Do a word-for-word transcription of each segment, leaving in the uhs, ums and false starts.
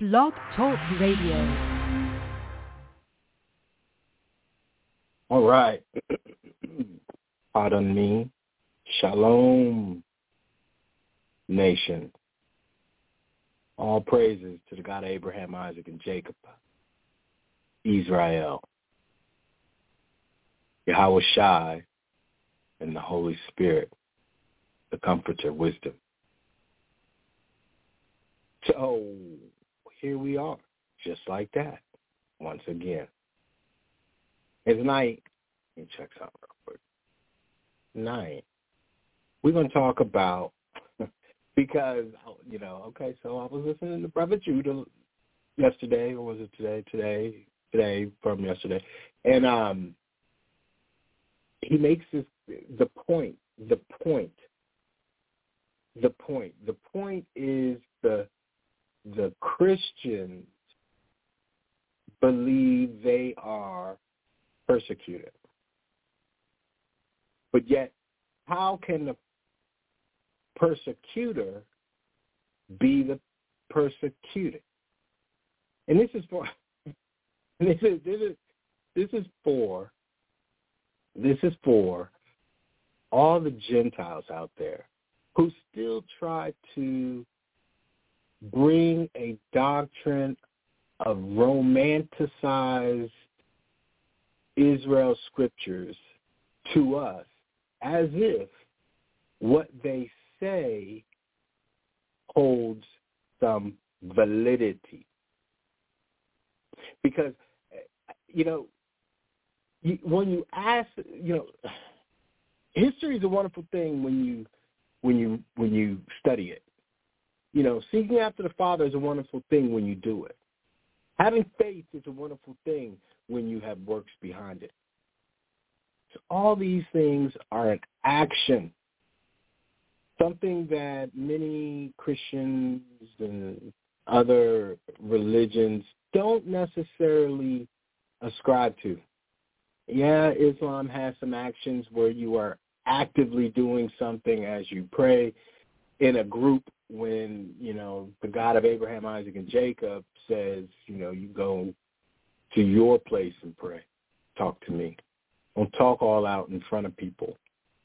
Blog Talk Radio. All right. Pardon me. Shalom, nation. All praises to the God of Abraham, Isaac, and Jacob. Israel. Yahweh Shai and the Holy Spirit, the Comforter, wisdom. So here we are, just like that, once again. It's night. Let me check something real quick. Night. We're going to talk about, because, you know, okay, so I was listening to Brother Judah yesterday, or was it today? Today, today from yesterday. And um, he makes this, the point, the point, the point. The point is the the Christians believe they are persecuted. But yet, how can the persecutor be the persecuted? And this is for this is this is this is for this is for all the Gentiles out there who still try to bring a doctrine of romanticized Israel scriptures to us as if what they say holds some validity. Because, you know, you, when you ask, you know, history is a wonderful thing when you when you when you study it. You know, seeking after the Father is a wonderful thing when you do it. Having faith is a wonderful thing when you have works behind it. So all these things are an action, something that many Christians and other religions don't necessarily ascribe to. Yeah, Islam has some actions where you are actively doing something as you pray in a group when, you know, the God of Abraham, Isaac, and Jacob says, you know, you go to your place and pray. Talk to me. Don't talk all out in front of people.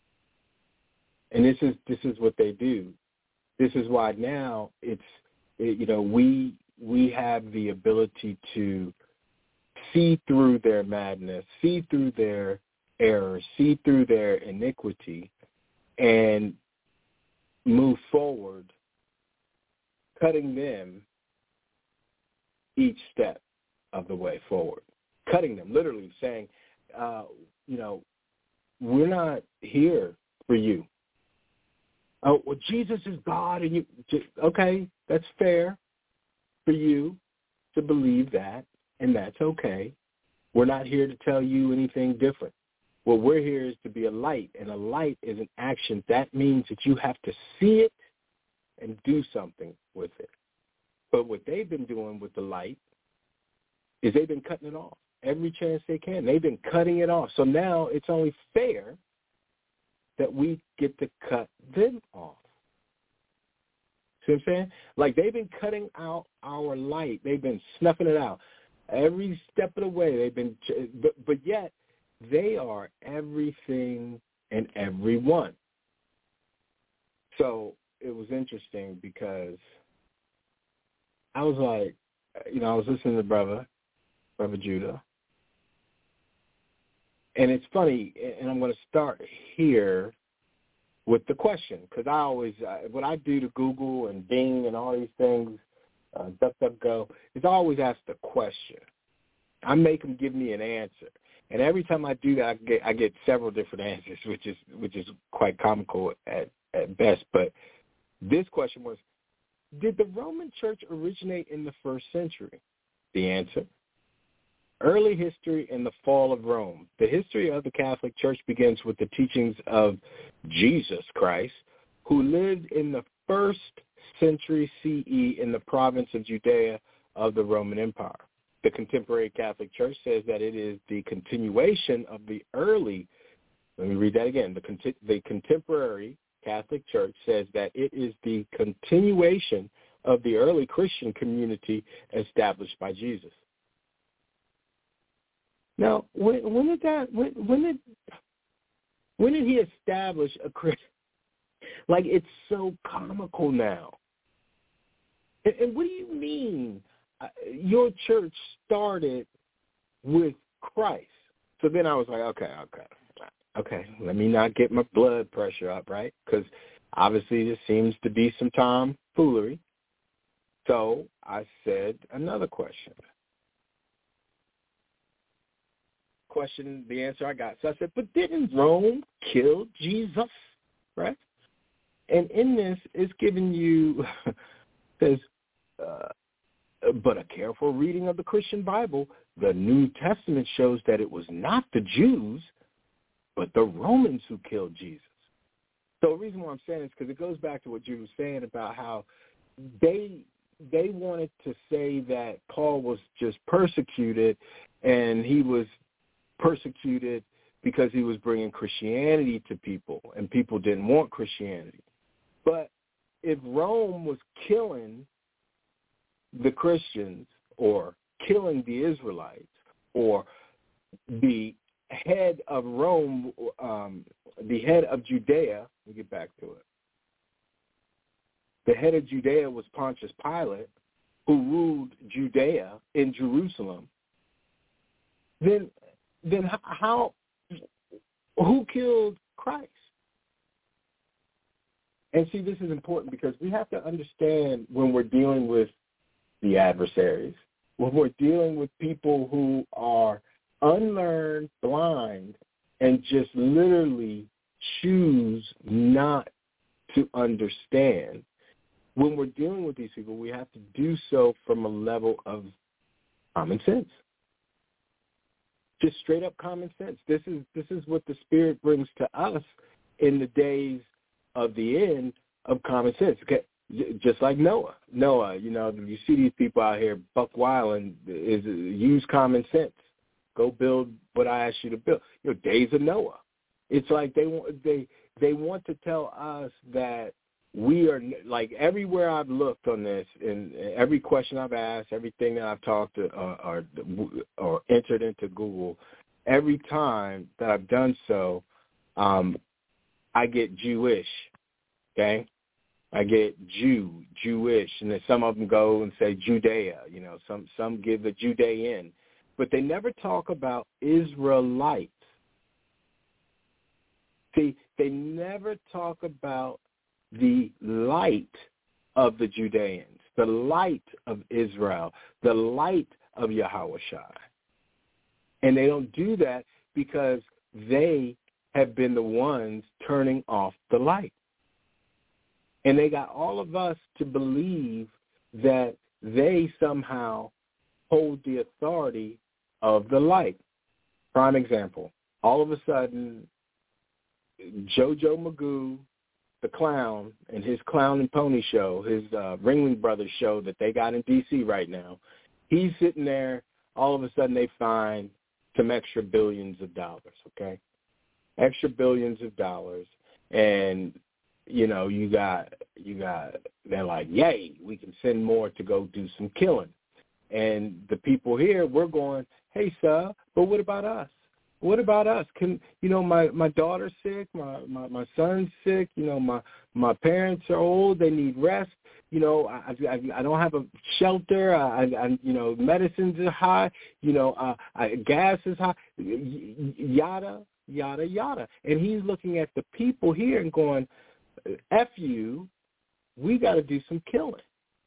And this is this is what they do. This is why now it's, it, you know, we we have the ability to see through their madness, see through their error, see through their iniquity, and move forward, cutting them each step of the way forward. Cutting them, literally saying, uh, you know, we're not here for you. Oh, well, Jesus is God, and you, okay, that's fair for you to believe that, and that's okay. We're not here to tell you anything different. What we're here is to be a light, and a light is an action. That means that you have to see it and do something with it. But what they've been doing with the light is they've been cutting it off every chance they can. They've been cutting it off. So now it's only fair that we get to cut them off. See what I'm saying? Like, they've been cutting out our light. They've been snuffing it out every step of the way. They've been, but, but yet they are everything and everyone. So it was interesting because I was like, you know, I was listening to brother, brother Judah. And it's funny, and I'm going to start here with the question, because I always, uh, what I do to Google and Bing and all these things, uh, DuckDuckGo, is I always ask the question. I make them give me an answer. And every time I do that, I get, I get several different answers, which is which is quite comical at, at best. But this question was, did the Roman Church originate in the first century? The answer, early history and the fall of Rome. The history of the Catholic Church begins with the teachings of Jesus Christ, who lived in the first century C E in the province of Judea of the Roman Empire. The contemporary Catholic Church says that it is the continuation of the early, let me read that again, the, cont- the contemporary Catholic Church says that it is the continuation of the early Christian community established by Jesus. Now, when, when did that? When, when did when did he establish a Christian? Like, it's so comical now. And, and what do you mean? Uh, your church started with Christ. So then I was like, okay, okay, okay. Let me not get my blood pressure up, right? Because obviously there seems to be some tomfoolery. So I said another question. Question, the answer I got. So I said, but didn't Rome kill Jesus, right? And in this, it's giving you, says, uh, but a careful reading of the Christian Bible, the New Testament shows that it was not the Jews, but the Romans who killed Jesus. So the reason why I'm saying this is because it goes back to what you were saying about how they they wanted to say that Paul was just persecuted, and he was persecuted because he was bringing Christianity to people, and people didn't want Christianity. But if Rome was killing the Christians or killing the Israelites, or the head of Rome, um, the head of Judea, we'll get back to it. The head of Judea was Pontius Pilate, who ruled Judea in Jerusalem. Then, then how, who killed Christ? And see, this is important because we have to understand when we're dealing with the adversaries, when we're dealing with people who are unlearned, blind, and just literally choose not to understand. When we're dealing with these people, we have to do so from a level of common sense. Just straight up common sense. This is this is what the Spirit brings to us in the days of the end of common sense. Okay, just like Noah. Noah, you know, you see these people out here buck wild and is use common sense. Go build what I asked you to build. You know, days of Noah. It's like they want they they want to tell us that we are, like, everywhere I've looked on this, and every question I've asked, everything that I've talked to uh, or or entered into Google, every time that I've done so, um, I get Jewish. Okay, I get Jew, Jewish, and then some of them go and say Judea. You know, some some give the Judean, but they never talk about Israelites. See, they never talk about the light of the Judeans, the light of Israel, the light of Yahushua. And they don't do that because they have been the ones turning off the light. And they got all of us to believe that they somehow hold the authority of the light. Prime example, all of a sudden, JoJo Magoo, the clown, and his Clown and Pony show, his uh, Ringling Brothers show that they got in D C right now, he's sitting there, all of a sudden they find some extra billions of dollars, okay? Extra billions of dollars, and, you know, you got, you got, they're like, yay, we can send more to go do some killing. And the people here, we're going, hey, sir, but what about us? What about us? Can you know my, my daughter's sick, my, my, my son's sick, you know, my my parents are old, they need rest, you know, I I, I don't have a shelter, I, I you know, medicines are high, you know, uh, I, gas is high, yada, yada, yada. And he's looking at the people here and going, F you, we got to do some killing.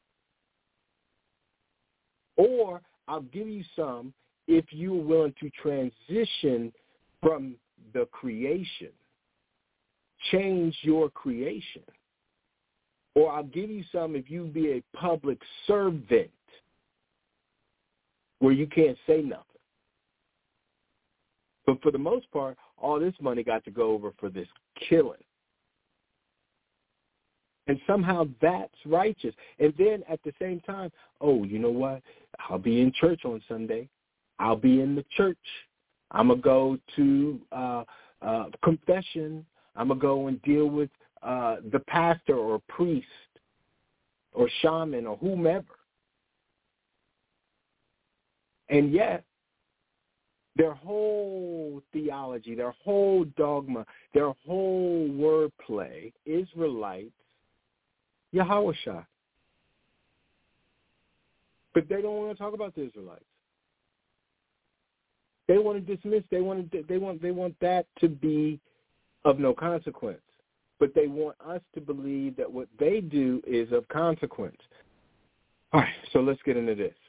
Or I'll give you some if you're willing to transition from the creation, change your creation. Or I'll give you some if you be a public servant where you can't say nothing. But for the most part, all this money got to go over for this killing. And somehow that's righteous. And then at the same time, oh, you know what? I'll be in church on Sunday. I'll be in the church. I'm going to go to uh, uh, confession. I'm going to go and deal with uh, the pastor or priest. or shaman or whomever. And yet, their whole theology, their whole dogma, their whole wordplay, Israelites, Yahushua. But they don't want to talk about the Israelites. They want to dismiss. They want to, they want they want that to be of no consequence. But they want us to believe that what they do is of consequence. All right, so let's get into this.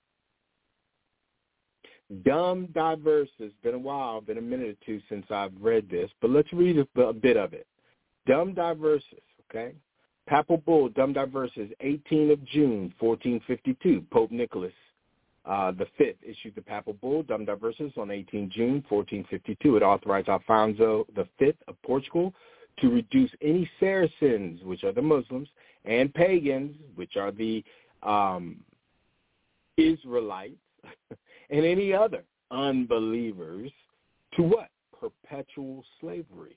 Dumb Diverse. It's been a while, been a minute or two since I've read this, but let's read a, a bit of it. Dumb Diverse, okay? Papal Bull, Dumb Diverse, eighteenth of June, fourteen fifty-two. Pope Nicholas uh, the Fifth issued the Papal Bull, Dumb Diverse, on eighteenth of June, fourteen fifty-two. It authorized Alfonso the Fifth of Portugal to reduce any Saracens, which are the Muslims, and pagans, which are the um, Israelites, and any other unbelievers, to what? Perpetual slavery.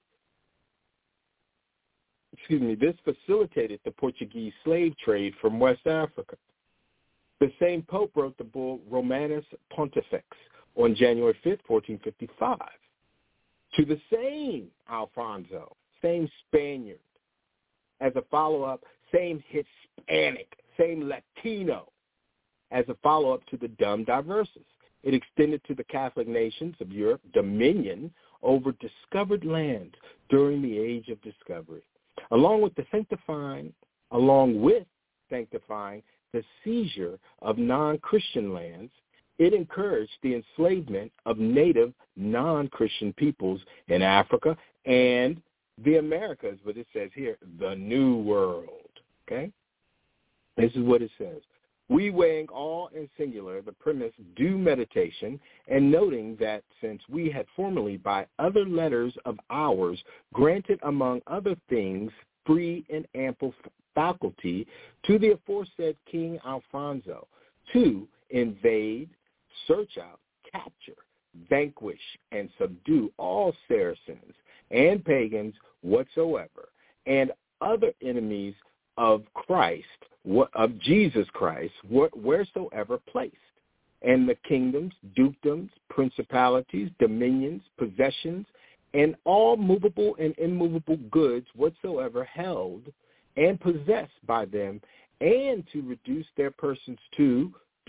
Excuse me, this facilitated the Portuguese slave trade from West Africa. The same pope wrote the bull Romanus Pontifex on January fifth, fourteen fifty-five, to the same Alfonso, same Spaniard, as a follow-up, same Hispanic, same Latino, as a follow-up to the Dumb Diverses. It extended to the Catholic nations of Europe dominion over discovered lands during the Age of Discovery, along with the sanctifying, along with sanctifying the seizure of non-Christian lands. It encouraged the enslavement of native non-Christian peoples in Africa and the Americas, but it says here, the New World, okay? This is what it says. We weighing all in singular the premise due meditation, and noting that since we had formerly by other letters of ours granted among other things free and ample faculty to the aforesaid King Alfonso to invade, search out, capture, vanquish, and subdue all Saracens and pagans whatsoever, and other enemies of Christ, of Jesus Christ, wheresoever placed, and the kingdoms, dukedoms, principalities, dominions, possessions, and all movable and immovable goods whatsoever held and possessed by them, and to reduce their persons to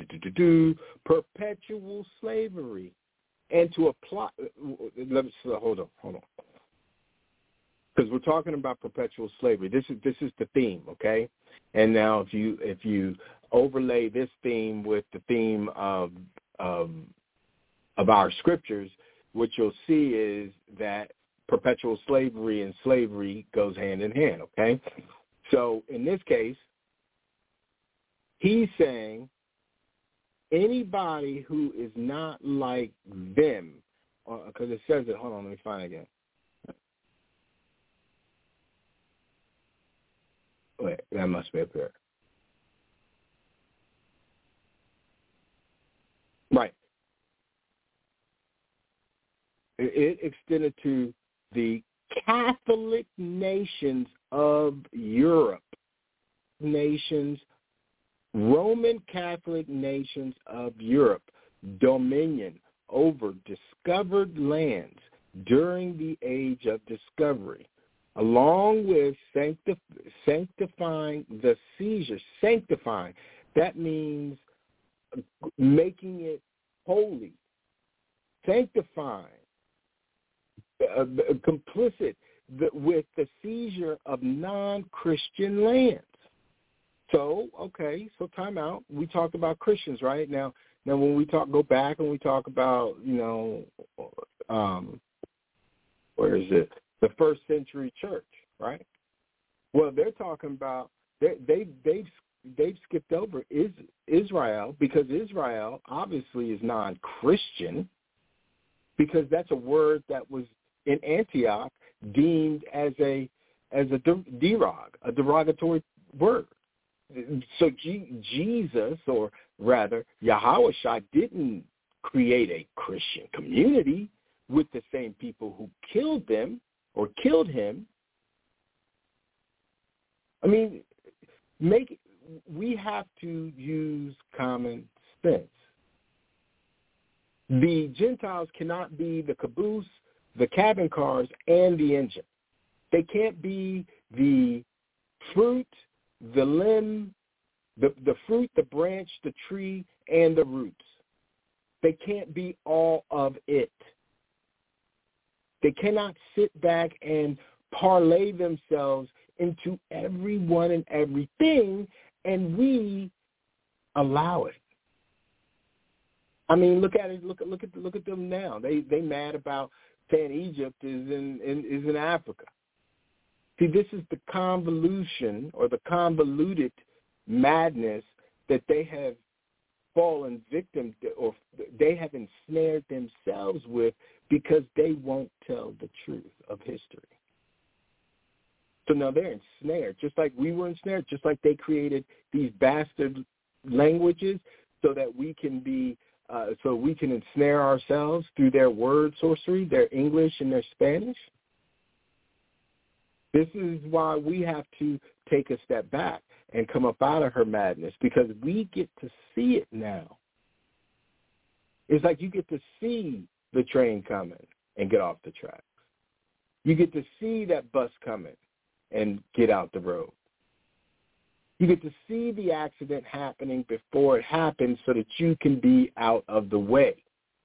perpetual slavery, and to apply. Let me hold on, hold on. Because we're talking about perpetual slavery. This is this is the theme, okay? And now if you if you overlay this theme with the theme of of of our scriptures, what you'll see is that perpetual slavery and slavery goes hand in hand, okay? So in this case, he's saying anybody who is not like them, because it says it. Hold on, let me find it again. Wait, that must be up there. Right. It extended to the Catholic nations of Europe, nations, Roman Catholic nations of Europe, dominion over discovered lands during the Age of Discovery, along with sanctif- sanctifying the seizure. Sanctifying, that means making it holy. Sanctifying, uh, complicit the, with the seizure of non-Christian lands. So, okay, so time out. We talked about Christians, right? Now, now when we talk, go back and we talk about, you know, um, where is it? The first century church, right? Well, they're talking about they they they've they've skipped over is Israel, because Israel obviously is non-Christian, because that's a word that was in Antioch deemed as a as a derog, a derogatory word. So G, Jesus, or rather Yahushua, didn't create a Christian community with the same people who killed them or killed him. I mean, make we have to use common sense. The Gentiles cannot be the caboose, the cabin cars, and the engine. They can't be the fruit, the limb, the, the fruit, the branch, the tree, and the roots. They can't be all of it. They cannot sit back and parlay themselves into everyone and everything, and we allow it. I mean, look at it. Look at look at look at them now. They they mad about saying Egypt is in, in is in Africa. See, this is the convolution or the convoluted madness that they have fallen victim to, or they have ensnared themselves with because they won't tell the truth of history. So now they're ensnared, just like we were ensnared, just like they created these bastard languages so that we can be, uh, so we can ensnare ourselves through their word sorcery, their English and their Spanish. This is why we have to take a step back and come up out of her madness, because we get to see it now. It's like you get to see the train coming and get off the tracks. You get to see that bus coming and get out the road. You get to see the accident happening before it happens so that you can be out of the way.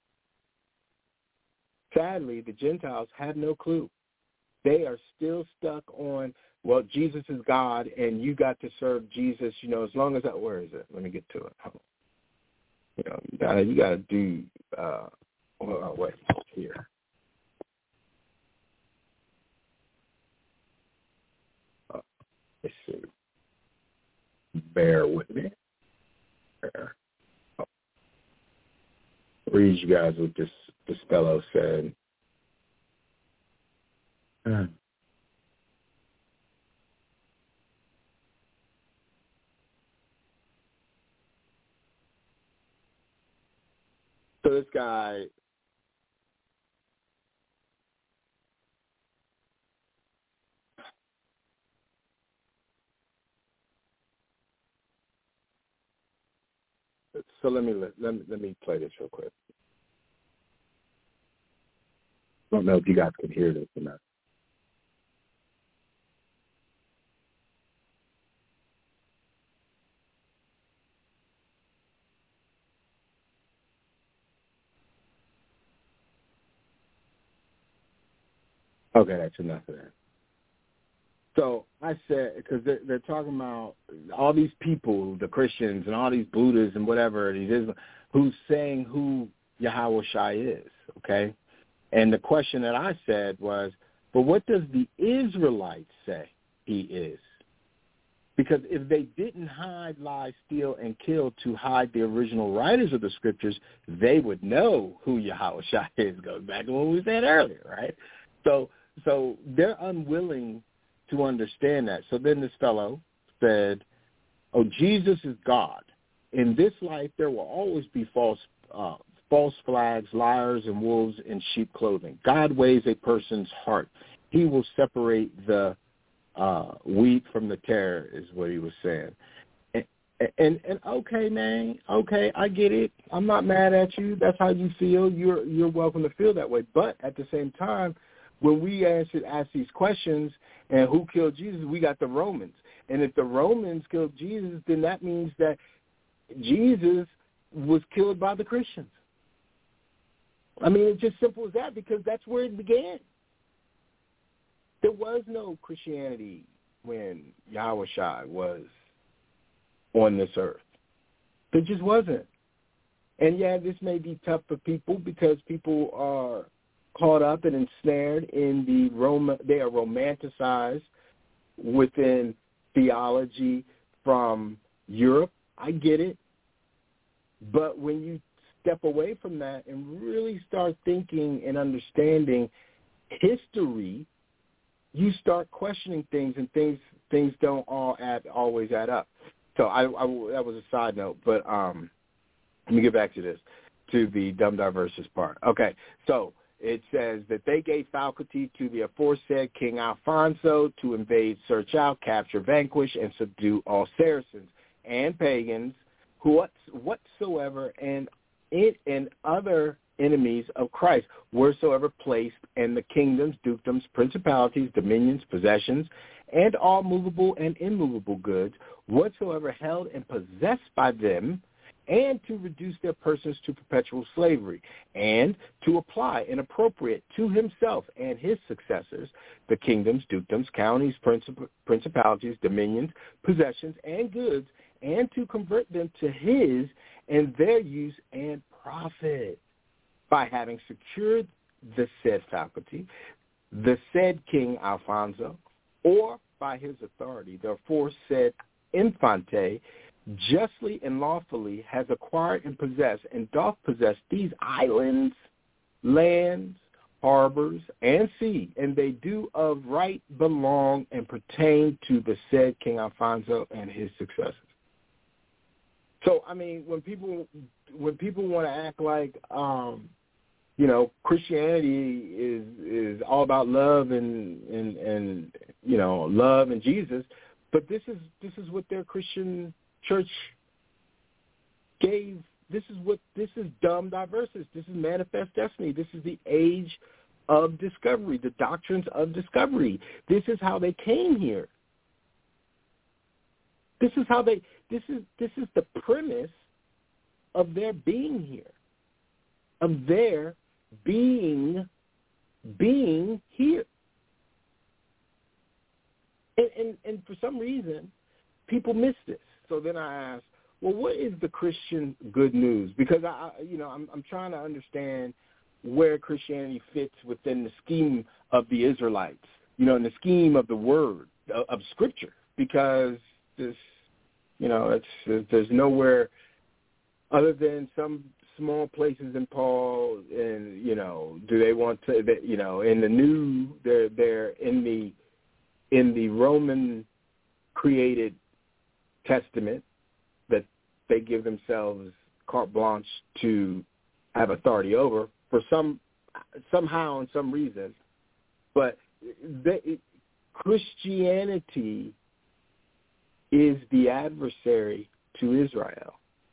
Sadly, the Gentiles have no clue. They are still stuck on, well, Jesus is God, and you got to serve Jesus, you know, as long as that, where is it? Let me get to it. You know, you gotta, you gotta do, uh, oh, wait, here. Uh, let's see. Bear with me. Bear. Oh. Read you guys what this, this fellow said. Uh. So this guy, so let me let, let me let me play this real quick. I don't know if you guys can hear this or not. Okay, that's enough of that. So I said, because they're, they're talking about all these people, the Christians and all these Buddhists and whatever it is, who's saying who Yahweh Shai is, okay? And the question that I said was, but what does the Israelites say he is? Because if they didn't hide, lie, steal, and kill to hide the original writers of the scriptures, they would know who Yahweh Shai is, goes back to what we said earlier, right? So so they're unwilling to understand that. So then this fellow said, oh, Jesus is God. In this life, there will always be false uh, false flags, liars, and wolves in sheep clothing. God weighs a person's heart. He will separate the uh, wheat from the tare, is what he was saying. And, and and okay, man, okay, I get it. I'm not mad at you. That's how you feel. You're you're welcome to feel that way. But at the same time, when we answer, ask these questions, and who killed Jesus, we got the Romans. And if the Romans killed Jesus, then that means that Jesus was killed by the Christians. I mean, it's just simple as that, because that's where it began. There was no Christianity when Yahweh Shai was on this earth. There just wasn't. And, yeah, this may be tough for people because people are caught up and ensnared in the Roma, they are romanticized within theology from Europe. I get it. But when you step away from that and really start thinking and understanding history, you start questioning things, and things things don't all add always add up. So I, I that was a side note, but um, let me get back to this, to the dumb diverses part. Okay, so it says that they gave faculty to the aforesaid King Alfonso to invade, search out, capture, vanquish, and subdue all Saracens. and pagans, who whatsoever and it and other enemies of Christ, wheresoever placed, and the kingdoms, dukedoms, principalities, dominions, possessions, and all movable and immovable goods, whatsoever held and possessed by them, and to reduce their persons to perpetual slavery, and to apply and appropriate to himself and his successors the kingdoms, dukedoms, counties, princip- principalities, dominions, possessions, and goods, and to convert them to his and their use and profit, by having secured the said faculty, the said King Alfonso, or by his authority, the aforesaid Infante, justly and lawfully has acquired and possessed and doth possess these islands, lands, harbors, and sea, and they do of right belong and pertain to the said King Alfonso and his successors. So, I mean, when people when people want to act like, um, you know, Christianity is is all about love and, and and you know love and Jesus, but this is this is what their Christian church gave. This is what this is Dum Diversas. This is Manifest Destiny. This is the age of discovery, the doctrines of discovery. This is how they came here. This is how they. This is this is the premise of their being here, of their being being here. And, and and for some reason, people miss this. So then I ask, well, what is the Christian good news? Because I, you know, I'm I'm trying to understand where Christianity fits within the scheme of the Israelites, you know, in the scheme of the Word of, of Scripture. Because this, you know, it's there's nowhere other than some small places in Paul, and you know, do they want to? You know, in the new, they're they're in the in the Roman created Testament that they give themselves carte blanche to have authority over for some somehow and some reason, but they, Christianity is the adversary to Israel.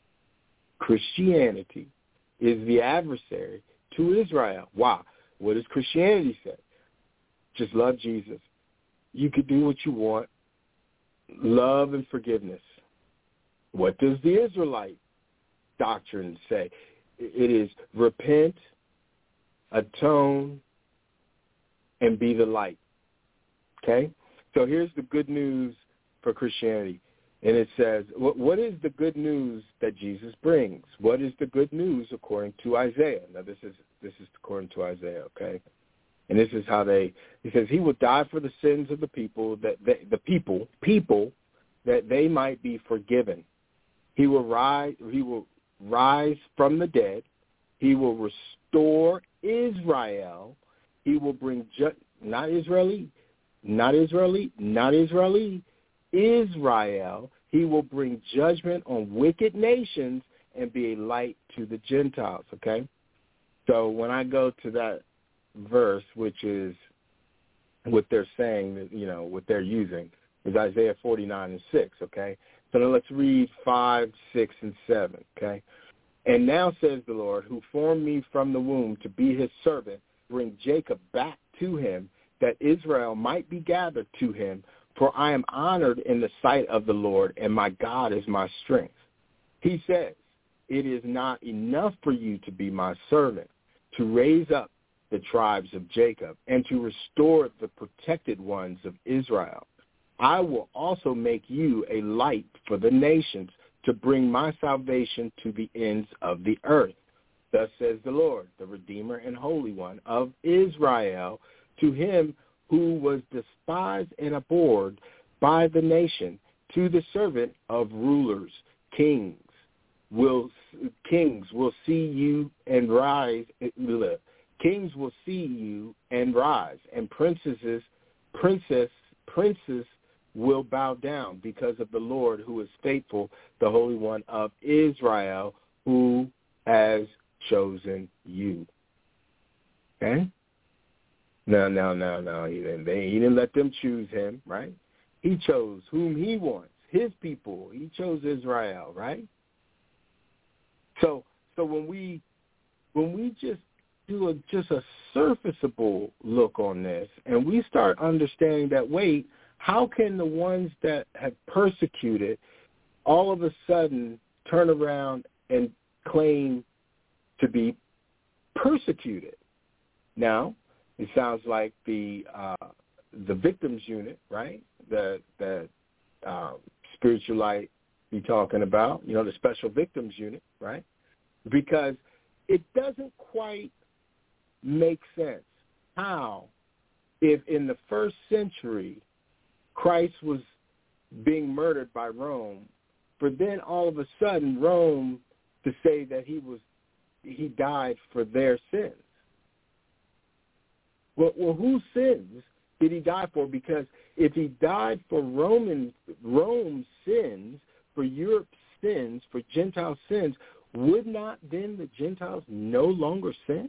Christianity is the adversary to Israel. Why? What does Christianity say? Just love Jesus. You can do what you want. Love and forgiveness. What does the Israelite doctrine say? It is repent, atone, and be the light. Okay? So here's the good news for Christianity. And it says, what, what is the good news that Jesus brings? What is the good news according to Isaiah? Now, this is this is according to Isaiah, okay? And this is how they, he says, he will die for the sins of the people, that they, the people, people, that they might be forgiven. He will rise, he will rise from the dead. He will restore Israel. He will bring, ju- not Israeli, not Israeli, not Israeli, Israel. He will bring judgment on wicked nations and be a light to the Gentiles, okay? So when I go to that verse, which is what they're saying, you know, what they're using, is Isaiah forty-nine and six, okay? So now let's read five, six, and seven, okay? And now says the Lord, who formed me from the womb to be his servant, bring Jacob back to him, that Israel might be gathered to him. For I am honored in the sight of the Lord, and my God is my strength. He says, it is not enough for you to be my servant, to raise up the tribes of Jacob, and to restore the protected ones of Israel. I will also make you a light for the nations, to bring my salvation to the ends of the earth. Thus says the Lord, the Redeemer and Holy One of Israel, to him who was despised and abhorred by the nation, to the servant of rulers, kings will kings will see you and rise. Kings will see you and rise, and princesses, princess, princes will bow down because of the Lord who is faithful, the Holy One of Israel, who has chosen you. Okay? No, no, no, no. He didn't, they, he didn't let them choose him, right? He chose whom he wants, his people. He chose Israel, right? So, so when we when we just do a, just a surfaceable look on this, and we start understanding that, wait, how can the ones that have persecuted all of a sudden turn around and claim to be persecuted? Now, it sounds like the uh, the victims unit, right? The the uh, spiritual light be talking about, you know, the special victims unit, right? Because it doesn't quite make sense how, if in the first century Christ was being murdered by Rome, for then all of a sudden Rome to say that he was he died for their sins. Well, well, whose sins did he die for? Because if he died for Roman Rome's sins, for Europe's sins, for Gentile sins, would not then the Gentiles no longer sin?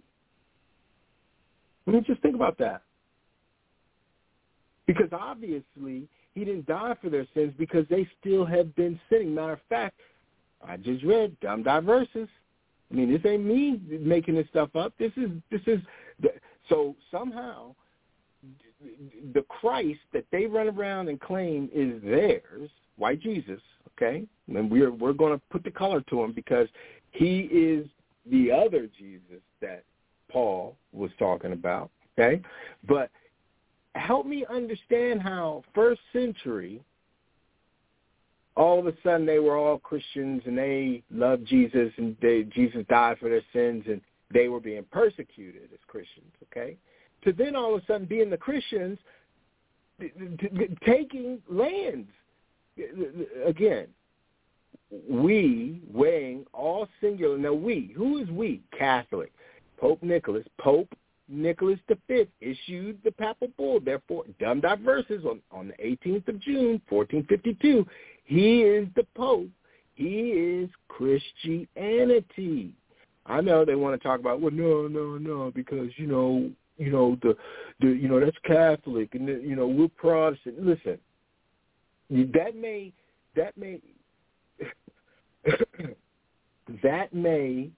I mean, just think about that. Because obviously he didn't die for their sins because they still have been sinning. Matter of fact, I just read Dumb Diverses. I mean, this ain't me making this stuff up. This is this is so somehow the Christ that they run around and claim is theirs, white Jesus, okay? And we're we're going to put the color to him because he is the other Jesus that Paul was talking about, okay? But help me understand how first century, all of a sudden they were all Christians and they loved Jesus and they, Jesus died for their sins and they were being persecuted as Christians, okay? To then all of a sudden being the Christians taking lands. Again, we weighing all singular. Now we, who is we? Catholic. Pope Nicholas. Pope Nicholas the Fifth issued the papal bull, therefore, Dumb Diverses on, on the eighteenth of June, fourteen fifty-two. He is the Pope. He is Christianity. I know they want to talk about, well, no, no, no, because, you know, you know, the, the you know, that's Catholic, and, the, you know, we're Protestant. Listen, that may, that may, that may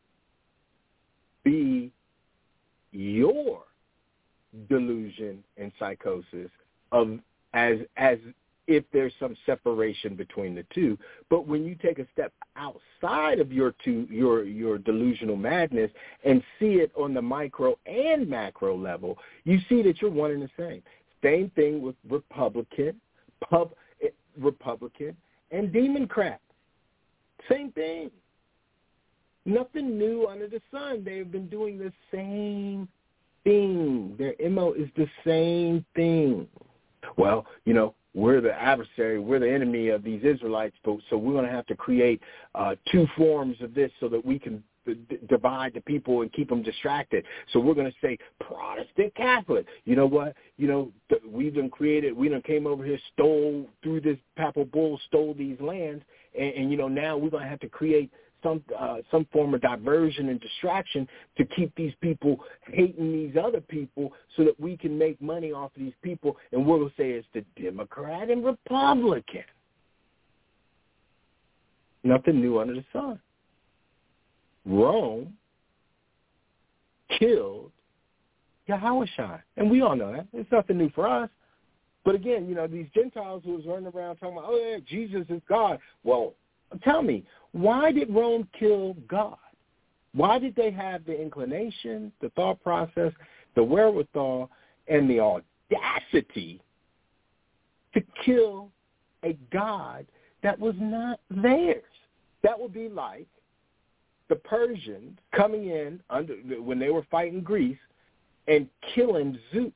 be your delusion and psychosis of as as if there's some separation between the two. But when you take a step outside of your two your your delusional madness and see it on the micro and macro level, you see that you're one and the same. Same thing with Republican, pub Republican and Democrat. Same thing. Nothing new under the sun. They've been doing the same thing. Their M O is the same thing. Well, you know, we're the adversary. We're the enemy of these Israelites, folks, so we're going to have to create uh, two forms of this so that we can d- divide the people and keep them distracted. So we're going to say Protestant Catholic. You know what? You know, th- we done created, we done came over here, stole through this papal bull, stole these lands, and, and you know, now we're going to have to create some uh, some form of diversion and distraction to keep these people hating these other people so that we can make money off of these people, and we'll say it's the Democrat and Republican. Nothing new under the sun. Rome killed Yahushua, and we all know that. It's nothing new for us. But again, you know, these Gentiles who was running around talking about, oh, yeah, Jesus is God. Well, tell me, why did Rome kill God? Why did they have the inclination, the thought process, the wherewithal, and the audacity to kill a God that was not theirs? That would be like the Persians coming in under when they were fighting Greece and killing Zeus.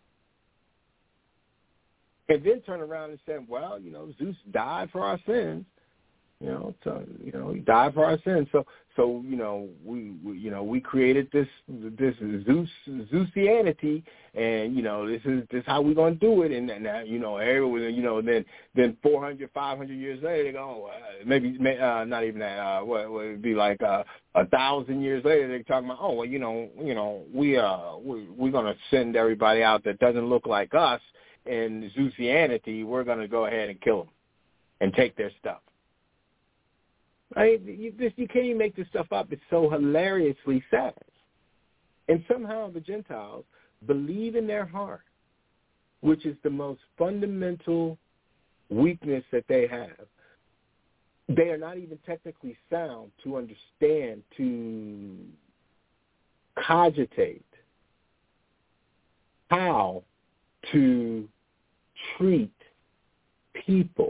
And then turn around and say, well, you know, Zeus died for our sins. You know, so you know, he died for our sins. So, so you know, we, we you know we created this this Zeus Zeusianity, and you know, this is this is how we're gonna do it. And now, you know, everyone, you know, then then four hundred, five hundred years later, they go, oh, uh, maybe uh, not even that. Uh, what would it be like uh, a thousand years later? They're talking about, oh, well, you know, you know, we uh we, we're gonna send everybody out that doesn't look like us in Zeusianity. We're gonna go ahead and kill them. and take their stuff. Right? You, just, you can't even make this stuff up. It's so hilariously sad. And somehow the Gentiles believe in their heart, which is the most fundamental weakness that they have. They are not even technically sound to understand, to cogitate how to treat people.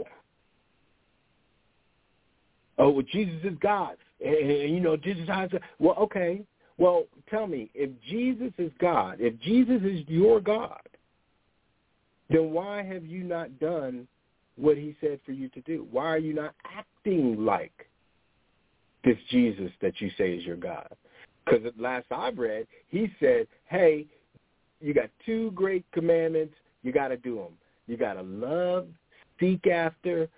Oh, well, Jesus is God. And, and you know, this is how it's... Well, okay. Well, tell me, if Jesus is God, if Jesus is your God, then why have you not done what he said for you to do? Why are you not acting like this Jesus that you say is your God? Because at last I've read, he said, hey, you got two great commandments. You got to do them. You got to love, seek after,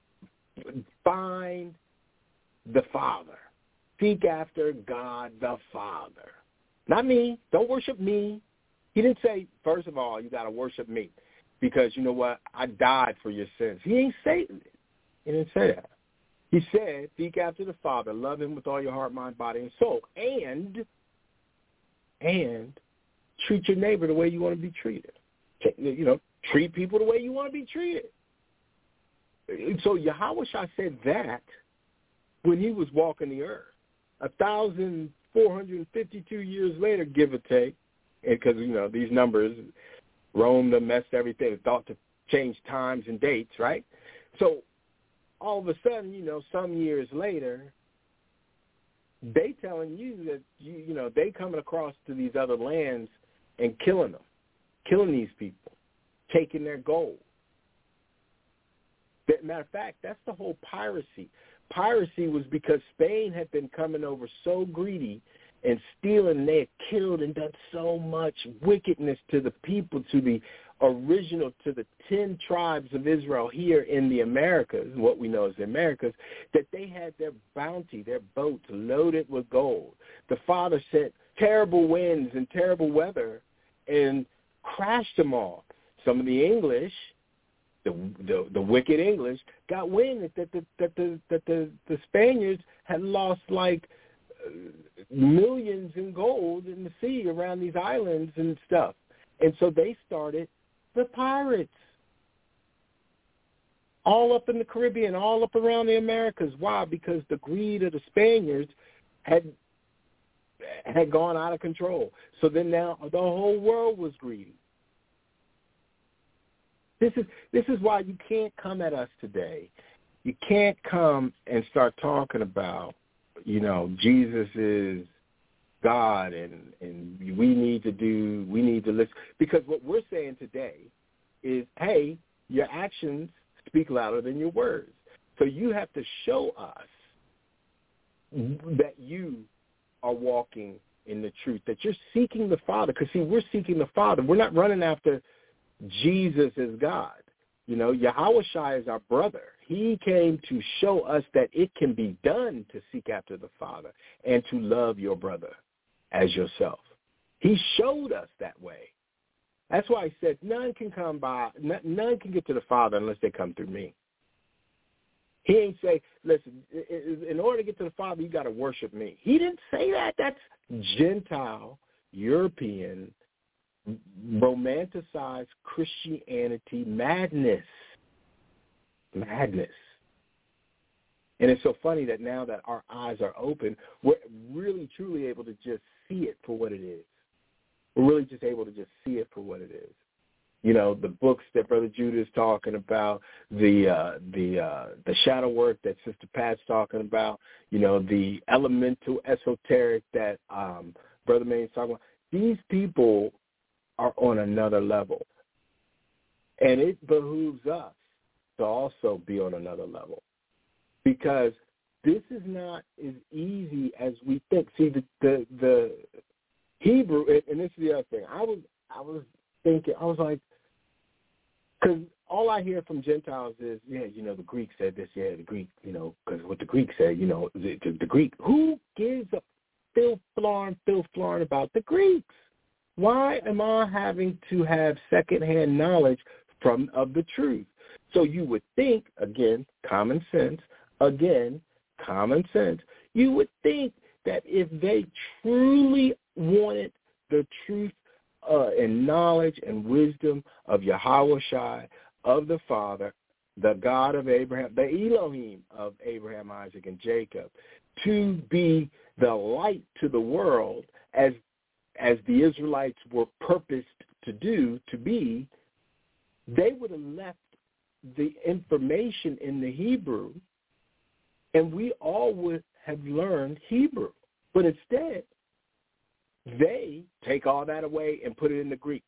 find the Father. Seek after God the Father. Not me. Don't worship me. He didn't say, first of all, you got to worship me because, you know what, I died for your sins. He ain't say it. He didn't say that. He said, seek after the Father, love him with all your heart, mind, body, and soul, and, and treat your neighbor the way you want to be treated. You know, treat people the way you want to be treated. So Yahweh Shai said that when he was walking the earth. A thousand four hundred fifty-two years later, give or take, because, you know, these numbers, Rome done messed everything, thought to change times and dates, right? So all of a sudden, you know, some years later, they telling you that, you, you know, they coming across to these other lands and killing them, killing these people, taking their gold. Matter of fact, that's the whole piracy. Piracy was because Spain had been coming over so greedy and stealing. They had killed and done so much wickedness to the people, to the original, to the ten tribes of Israel here in the Americas, what we know as the Americas, that they had their bounty, their boats loaded with gold. The Father sent terrible winds and terrible weather and crashed them all. Some of the English, The, the the wicked English, got wind that the that the that the, the Spaniards had lost like uh, millions in gold in the sea around these islands and stuff, and so they started the pirates all up in the Caribbean, all up around the Americas. Why? Because the greed of the Spaniards had had gone out of control. So then now the whole world was greedy. This is this is why you can't come at us today. You can't come and start talking about, you know, Jesus is God and, and we need to do, we need to listen. Because what we're saying today is, hey, your actions speak louder than your words. So you have to show us that you are walking in the truth, that you're seeking the Father. Because, see, we're seeking the Father. We're not running after Jesus is God. You know, Yahweh Shai is our brother. He came to show us that it can be done to seek after the Father and to love your brother as yourself. He showed us that way. That's why he said none can come by, none can get to the Father unless they come through me. He ain't say, listen, in order to get to the Father, you got to worship me. He didn't say that. That's Gentile, European, romanticized Christianity madness. Madness. And it's so funny that now that our eyes are open, we're really, truly able to just see it for what it is. We're really just able to just see it for what it is. You know, the books that Brother Judah is talking about, the uh, the uh, the shadow work that Sister Pat's talking about, you know, the elemental esoteric that um, Brother May's talking about. These people are on another level. And it behooves us to also be on another level. Because this is not as easy as we think. See, the the, the Hebrew, and this is the other thing. I was I was thinking, I was like, because all I hear from Gentiles is, yeah, you know, the Greek said this, yeah, the Greek, you know, because what the Greek said, you know, the, the, the Greek, who gives a filth flarn, filth flarn about the Greeks? Why am I having to have secondhand knowledge from of the truth? So you would think, again, common sense, again, common sense, you would think that if they truly wanted the truth uh, and knowledge and wisdom of Yahweh Shai, of the Father, the God of Abraham, the Elohim of Abraham, Isaac, and Jacob, to be the light to the world as as the Israelites were purposed to do, to be, they would have left the information in the Hebrew, and we all would have learned Hebrew. But instead, they take all that away and put it in the Greek.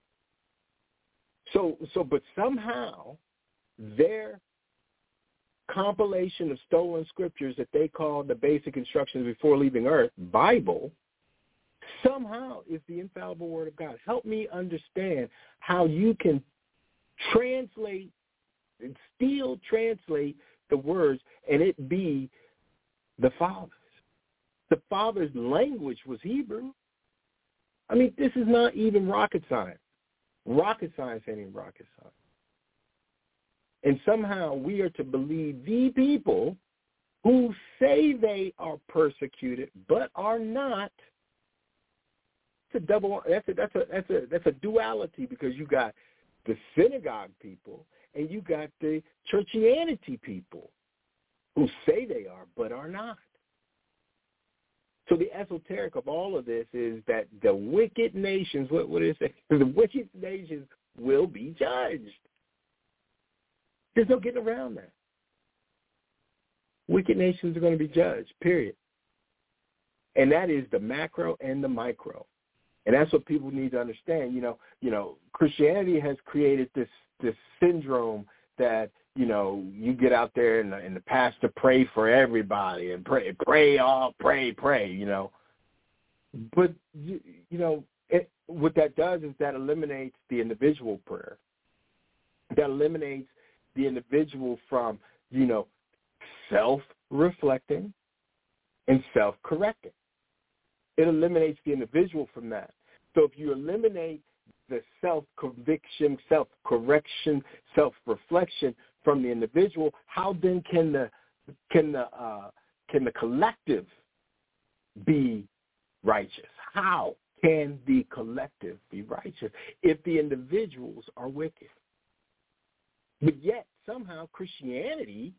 So, so, but somehow their compilation of stolen scriptures that they call the basic instructions before leaving earth, Bible, somehow is the infallible word of God. Help me understand how you can translate, still translate the words, and it be the Father's. The Father's language was Hebrew. I mean, this is not even rocket science. Rocket science ain't even rocket science. And somehow we are to believe the people who say they are persecuted but are not. It's a double. That's a that's a that's a that's a duality, because you got the synagogue people and you got the churchianity people who say they are but are not. So the esoteric of all of this is that the wicked nations, what what is it? The wicked nations will be judged. There's no getting around that. Wicked nations are going to be judged, period. And that is the macro and the micro. And that's what people need to understand. You know, you know, Christianity has created this this syndrome that, you know, you get out there and the, and the pastor pray for everybody and pray, pray, all pray, pray, you know. But, you, you know, it, what that does is that eliminates the individual prayer. That eliminates the individual from, you know, self-reflecting and self-correcting. It eliminates the individual from that. So if you eliminate the self-conviction, self-correction, self-reflection from the individual, how then can the can the uh, can the collective be righteous? How can the collective be righteous if the individuals are wicked? But yet somehow Christianity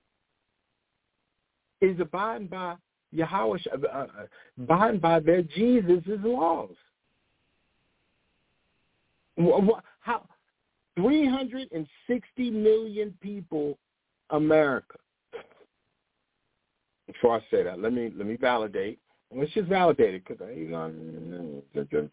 is abiding by Yahweh, uh, abiding by their Jesus' laws. How three hundred sixty million people, America. Before I say that, let me let me validate. Let's just validate it, because I you know.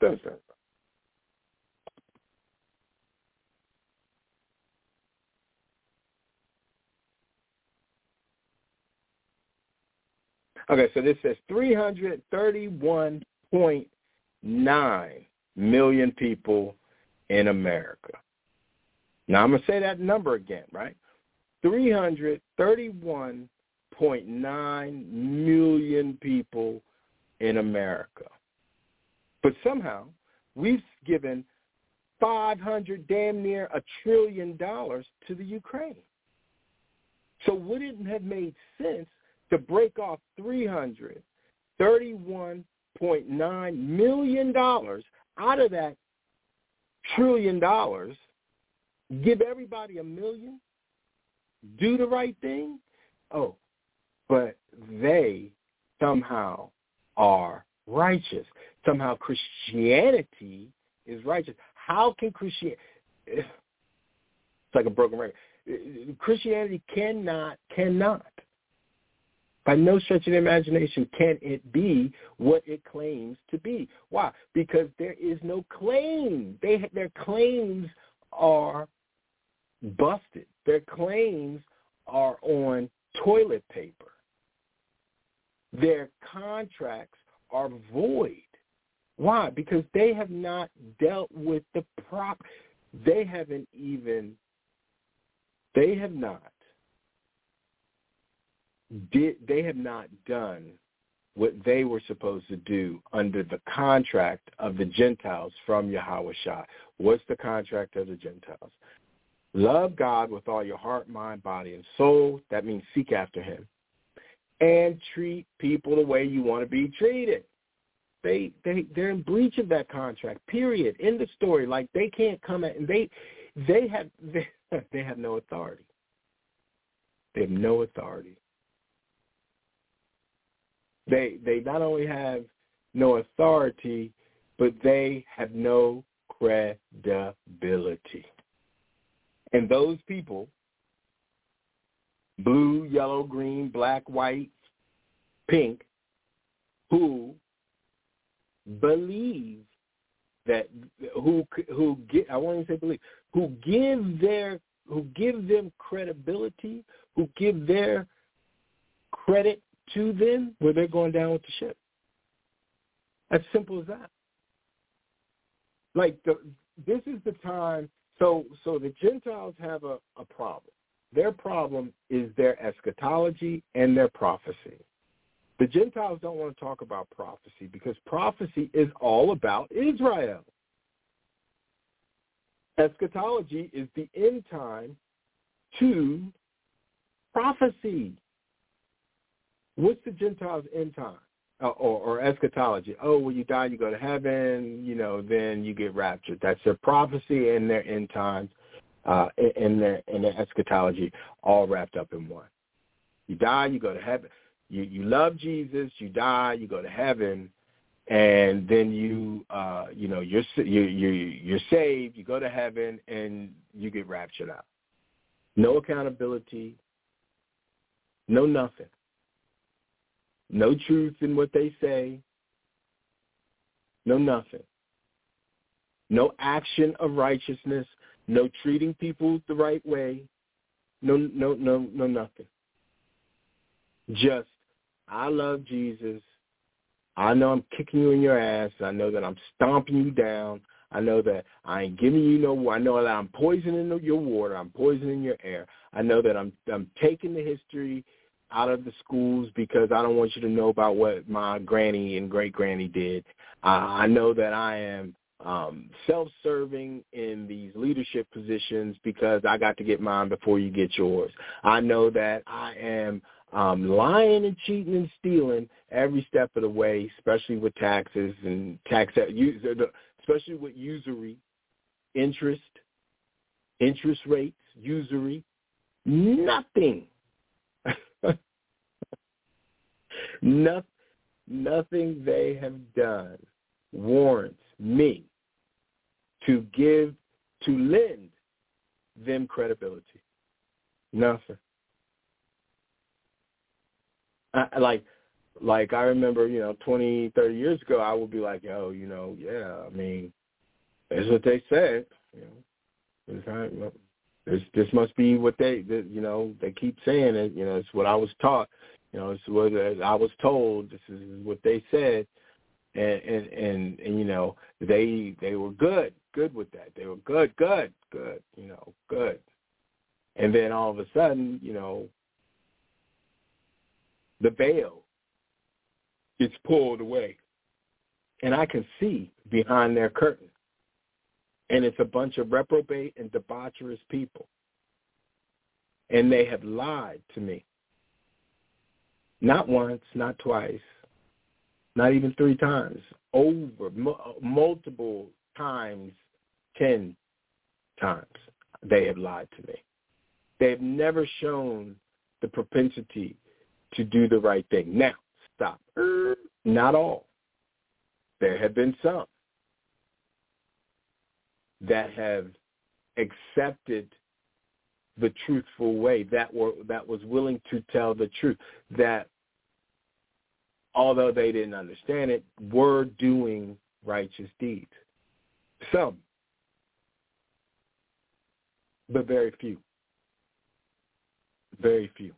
Okay, so this says three hundred thirty-one point nine million people in America. Now, I'm going to say that number again, right? three hundred thirty-one point nine million people in America. But somehow, we've given five hundred, damn near a trillion dollars to the Ukraine. So would it have made sense to break off three hundred thirty-one point nine million dollars out of that trillion dollars, give everybody a million, do the right thing? Oh, but they somehow are righteous. Somehow Christianity is righteous. How can Christianity, it's like a broken record. Christianity cannot, cannot, by no stretch of the imagination can it be what it claims to be. Why? Because there is no claim. They, their claims are busted. Their claims are on toilet paper. Their contracts are void. Why? Because they have not dealt with the prop. They haven't even, they have not Did, they have not done what they were supposed to do under the contract of the Gentiles from Yahweh Shai. What's the contract of the Gentiles? Love God with all your heart, mind, body, and soul. That means seek after him. And treat people the way you want to be treated. They, they, they're in breach of that contract, period. End of story. Like, they can't come at, and they, they have, they, they have no authority. They have no authority. They, they not only have no authority, but they have no credibility. And those people, blue, yellow, green, black, white, pink, who believe that, who who get, I won't even say believe, who give their, who give them credibility, who give their credit to them, where they're going down with the ship. As simple as that. Like, the, this is the time. So, so the Gentiles have a, a problem. Their problem is their eschatology and their prophecy. The Gentiles don't want to talk about prophecy because prophecy is all about Israel. Eschatology is the end time to prophecy. What's the Gentiles' end time? Uh, or, or eschatology? Oh, when you die, you go to heaven, you know, then you get raptured. That's their prophecy and their end times uh, and, their, and their eschatology all wrapped up in one. You die, you go to heaven. You, you love Jesus, you die, you go to heaven, and then you, uh, you know, you're, you, you, you're saved, you go to heaven, and you get raptured out. No accountability, no nothing. No truth in what they say. No nothing. No action of righteousness. No treating people the right way. No, no, no, no, nothing. Just, I love Jesus. I know I'm kicking you in your ass. I know that I'm stomping you down. I know that I ain't giving you no. I know that I'm poisoning your water. I'm poisoning your air. I know that I'm I'm taking the history out of the schools because I don't want you to know about what my granny and great-granny did. Uh, I know that I am um, self-serving in these leadership positions because I got to get mine before you get yours. I know that I am um, lying and cheating and stealing every step of the way, especially with taxes and tax, especially with usury, interest, interest rates, usury, nothing. No, nothing they have done warrants me to give, to lend them credibility. Nothing. I, like, like I remember, you know, twenty, thirty years ago, I would be like, yo, you know, yeah, I mean, that's what they said. You know, it's not, you know, this, this must be what they, you know, they keep saying it. You know, it's what I was taught. You know, it's what I was told. This is what they said, and and and, and you know, they they were good, good with that. They were good, good, good. You know, good. And then all of a sudden, you know, the veil gets pulled away, and I can see behind their curtain, and it's a bunch of reprobate and debaucherous people, and they have lied to me. Not once, not twice, not even three times, over m- multiple times, ten times, they have lied to me. They have never shown the propensity to do the right thing. Now, stop. Not all. There have been some that have accepted the truthful way, that were that was willing to tell the truth, that although they didn't understand it, were doing righteous deeds. Some, but very few. Very few.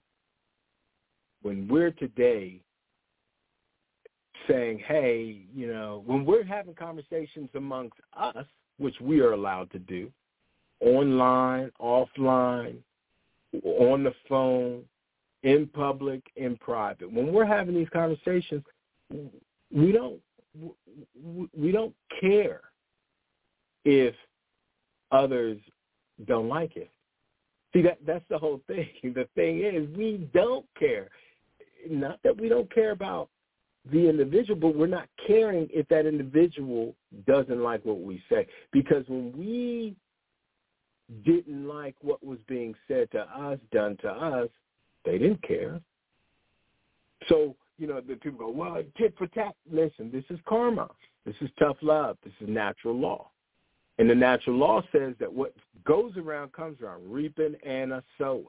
When we're today saying, hey, you know, when we're having conversations amongst us, which we are allowed to do, online, offline, on the phone, in public, in private. When we're having these conversations, we don't we don't care if others don't like it. See, that that's the whole thing. The thing is, we don't care. Not that we don't care about the individual, but we're not caring if that individual doesn't like what we say. Because when we didn't like what was being said to us, done to us, they didn't care. So, you know, the people go, well, tit for tat. Listen, this is karma. This is tough love. This is natural law. And the natural law says that what goes around comes around, reaping and a sowing.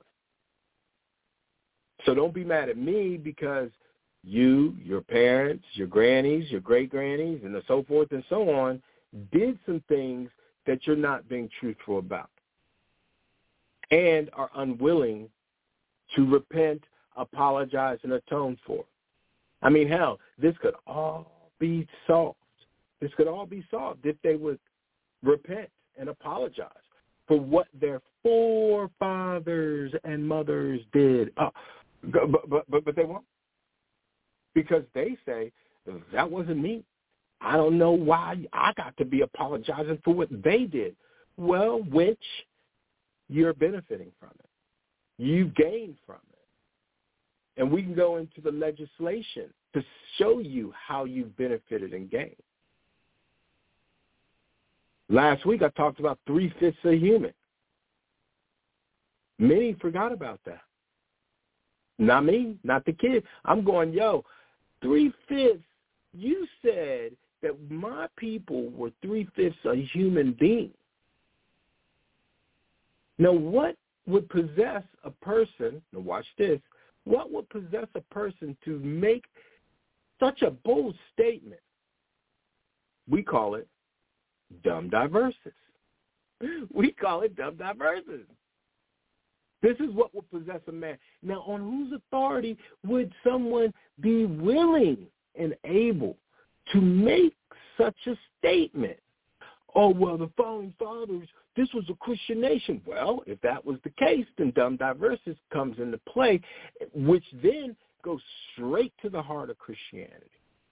So don't be mad at me because you, your parents, your grannies, your great-grannies, and so forth and so on did some things that you're not being truthful about and are unwilling to repent, apologize, and atone for. I mean, hell, this could all be solved. This could all be solved if they would repent and apologize for what their forefathers and mothers did. Oh, but, but, but, but they won't. Because they say, that wasn't me. I don't know why I got to be apologizing for what they did. Well, which you're benefiting from it. You gain from it. And we can go into the legislation to show you how you've benefited and gained. Last week I talked about three-fifths of human. Many forgot about that. Not me, not the kid. I'm going, yo, three-fifths, you said that my people were three-fifths a human being. Now, what would possess a person, now watch this, what would possess a person to make such a bold statement? We call it dumb diversus. We call it dumb diversus. This is what would possess a man. Now, on whose authority would someone be willing and able to make such a statement? Oh, well, the founding fathers, this was a Christian nation. Well, if that was the case, then dumb diversus comes into play, which then goes straight to the heart of Christianity.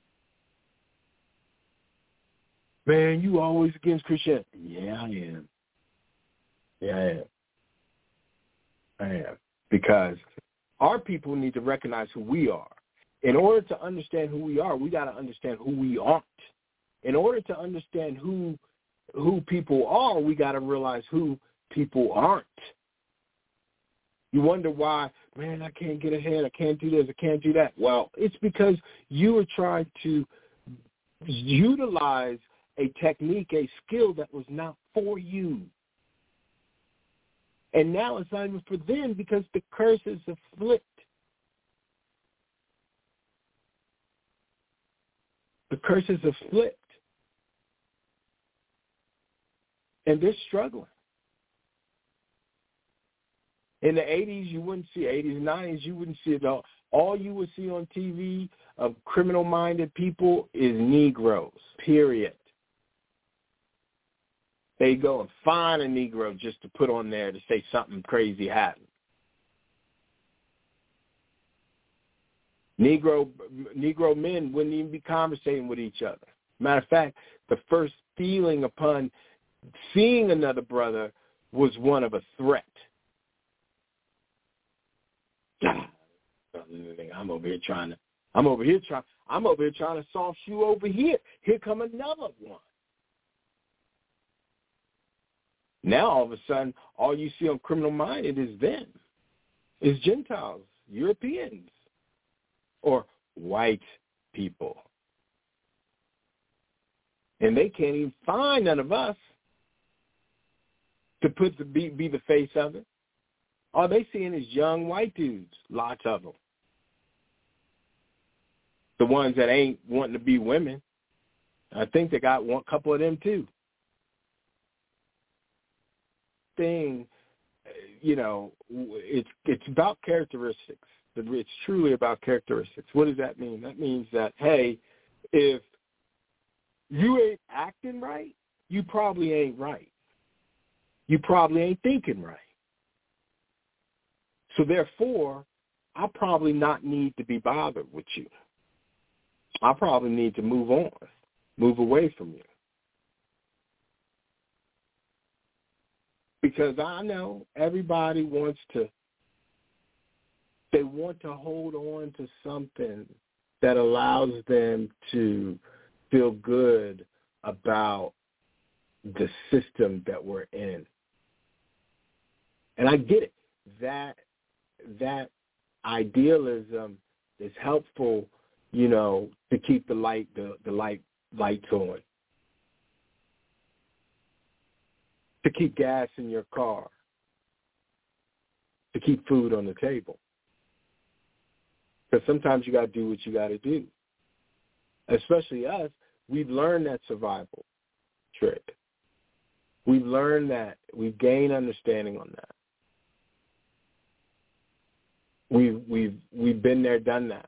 Man, you always against Christianity. Yeah, I am. Yeah, I am. I am. Because our people need to recognize who we are. In order to understand who we are, we got to understand who we aren't. In order to understand who who people are, we got to realize who people aren't. You wonder why, man, I can't get ahead, I can't do this, I can't do that. Well, it's because you are trying to utilize a technique, a skill that was not for you. And now it's not even for them because the curses have flipped. The curses have flipped. And they're struggling. In the eighties, you wouldn't see, eighties and nineties, you wouldn't see it all. All you would see on T V of criminal-minded people is Negroes, period. They go and find a Negro just to put on there to say something crazy happened. Negro Negro men wouldn't even be conversating with each other. Matter of fact, the first feeling upon seeing another brother was one of a threat. I'm over here trying to. I'm over here trying. I'm over here trying to soft shoe over here. Here come another one. Now all of a sudden, all you see on Criminal Minded is them, is Gentiles, Europeans, or white people, and they can't even find none of us to put the be, be the face of it. All they seeing is young white dudes, lots of them. The ones that ain't wanting to be women, I think they got one couple of them too. Thing, you know, it's it's about characteristics. It's truly about characteristics. What does that mean? That means that, hey, if you ain't acting right, you probably ain't right. You probably ain't thinking right. So therefore, I probably not need to be bothered with you. I probably need to move on, move away from you. Because I know everybody wants to, they want to hold on to something that allows them to feel good about the system that we're in. And I get it. That that idealism is helpful, you know, to keep the light the, the light lights on. To keep gas in your car. To keep food on the table. Because sometimes you got to do what you got to do. Especially us, we've learned that survival trick. We've learned that. We've gained understanding on that. We've we've we've been there, done that.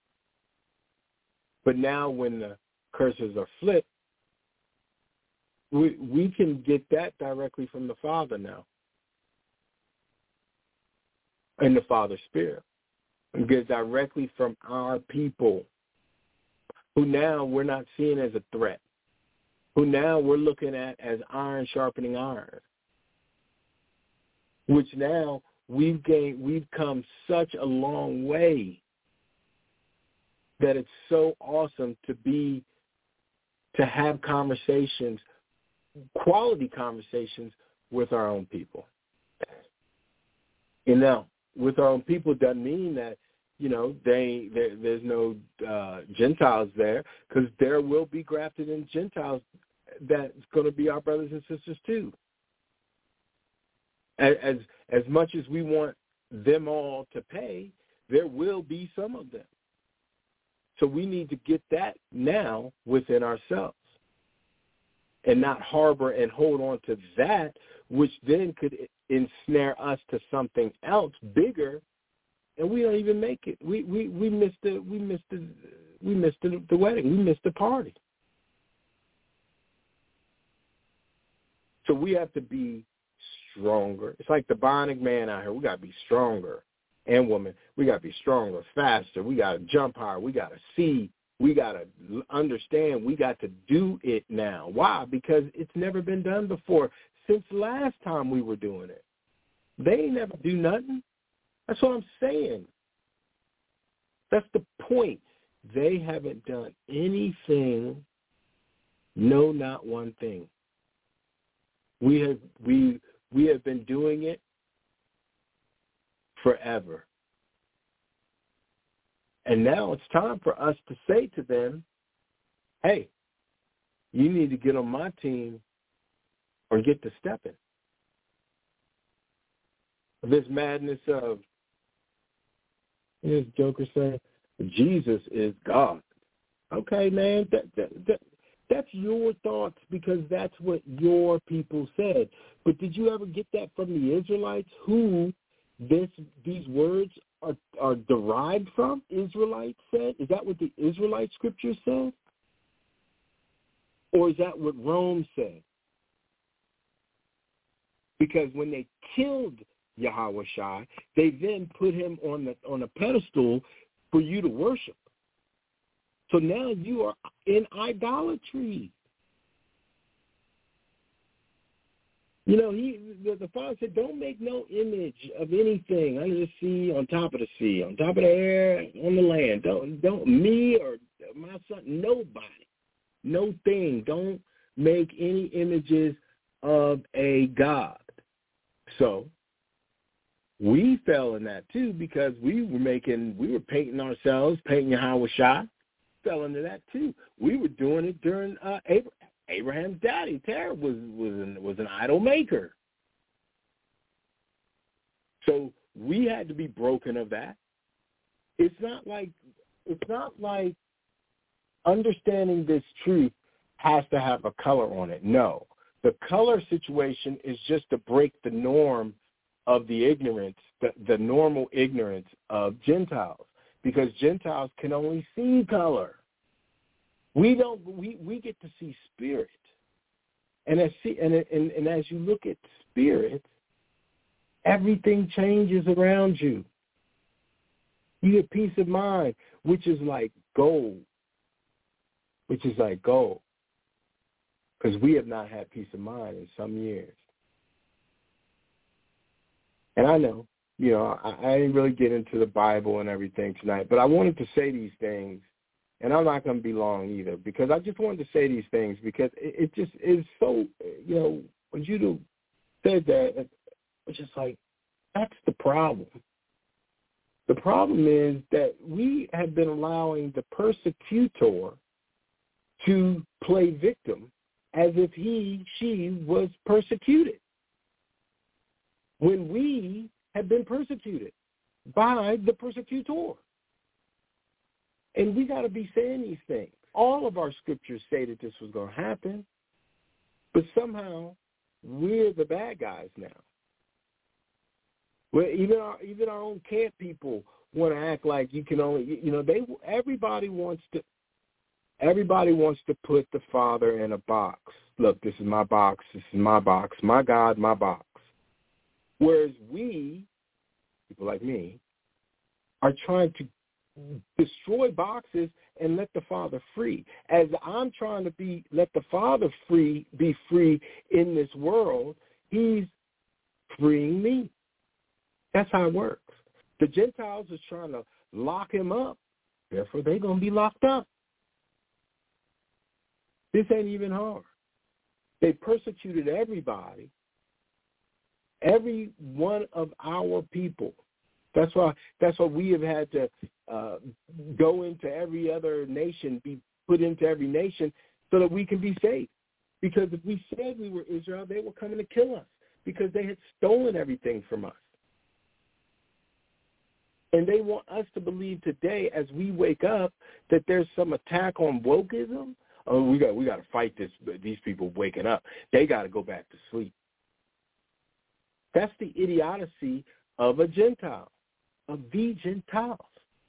But now, when the curses are flipped, we we can get that directly from the Father now, and the Father's Spirit, and get it directly from our people, who now we're not seeing as a threat, who now we're looking at as iron sharpening iron, which now we've gained, we've come such a long way that it's so awesome to be, to have conversations, quality conversations with our own people. You know, with our own people doesn't mean that, you know, they there, there's no uh, Gentiles there, because there will be grafted in Gentiles that's going to be our brothers and sisters too. As, as as much as we want them all to pay, there will be some of them. So we need to get that now within ourselves and not harbor and hold on to that, which then could ensnare us to something else bigger, and we don't even make it. We we we missed the we missed the we missed the, the wedding. We missed the party. So we have to be stronger. It's like the bionic man out here. We got to be stronger, and woman. We got to be stronger, faster. We got to jump higher. We got to see. We got to understand. We got to do it now. Why? Because it's never been done before. Since last time we were doing it, they ain't never do nothing. That's what I'm saying. That's the point. They haven't done anything. No, not one thing. We have we we have been doing it forever. And now it's time for us to say to them, hey, you need to get on my team or get to stepping. This madness of, this joker saying, Jesus is God. Okay, man, that, that, that, that's your thoughts because that's what your people said. But did you ever get that from the Israelites who this these words are, are derived from? Israelites said? Is that what the Israelite scripture said? Or is that what Rome said? Because when they killed Yahweh Shai, they then put him on the on a pedestal for you to worship. So now you are in idolatry. You know, he the, the Father said, don't make no image of anything under the sea, on top of the sea, on top of the air, on the land. Don't, don't me or my son, nobody, no thing. Don't make any images of a God. So we fell in that too because we were making, we were painting ourselves, painting Yahweh Shai. Fell into that too. We were doing it during uh, Abraham. Abraham's daddy, Terah, was was an, was an idol maker. So we had to be broken of that. It's not like it's not like understanding this truth has to have a color on it. No, the color situation is just to break the norm of the ignorance, the, the normal ignorance of Gentiles, because Gentiles can only see color. We don't. We, we get to see spirit, and as see and, and and as you look at spirit, everything changes around you. You get peace of mind, which is like gold, which is like gold, because we have not had peace of mind in some years. And I know, you know, I, I didn't really get into the Bible and everything tonight, but I wanted to say these things, and I'm not going to be long either, because I just wanted to say these things because it, it just is so, you know, when you said that, it's just like, that's the problem. The problem is that we have been allowing the persecutor to play victim as if he, she was persecuted, when we have been persecuted by the persecutor. And we got to be saying these things. All of our scriptures say that this was going to happen, but somehow we're the bad guys now. Well, even our, even our own camp people want to act like you can only, you know, they everybody wants to, everybody wants to put the Father in a box. Look, this is my box. This is my box. My God, my box. Whereas we, people like me, are trying to destroy boxes and let the Father free. As I'm trying to be let the Father free, be free in this world, he's freeing me. That's how it works. The Gentiles is trying to lock him up. Therefore, they're going to be locked up. This ain't even hard. They persecuted everybody. Every one of our people. That's why that's why we have had to uh, go into every other nation, be put into every nation, so that we can be saved. Because if we said we were Israel, they were coming to kill us because they had stolen everything from us. And they want us to believe today, as we wake up, that there's some attack on wokeism. Oh, we got we got to fight this. These people waking up. They got to go back to sleep. That's the idiocy of a Gentile, of the Gentiles.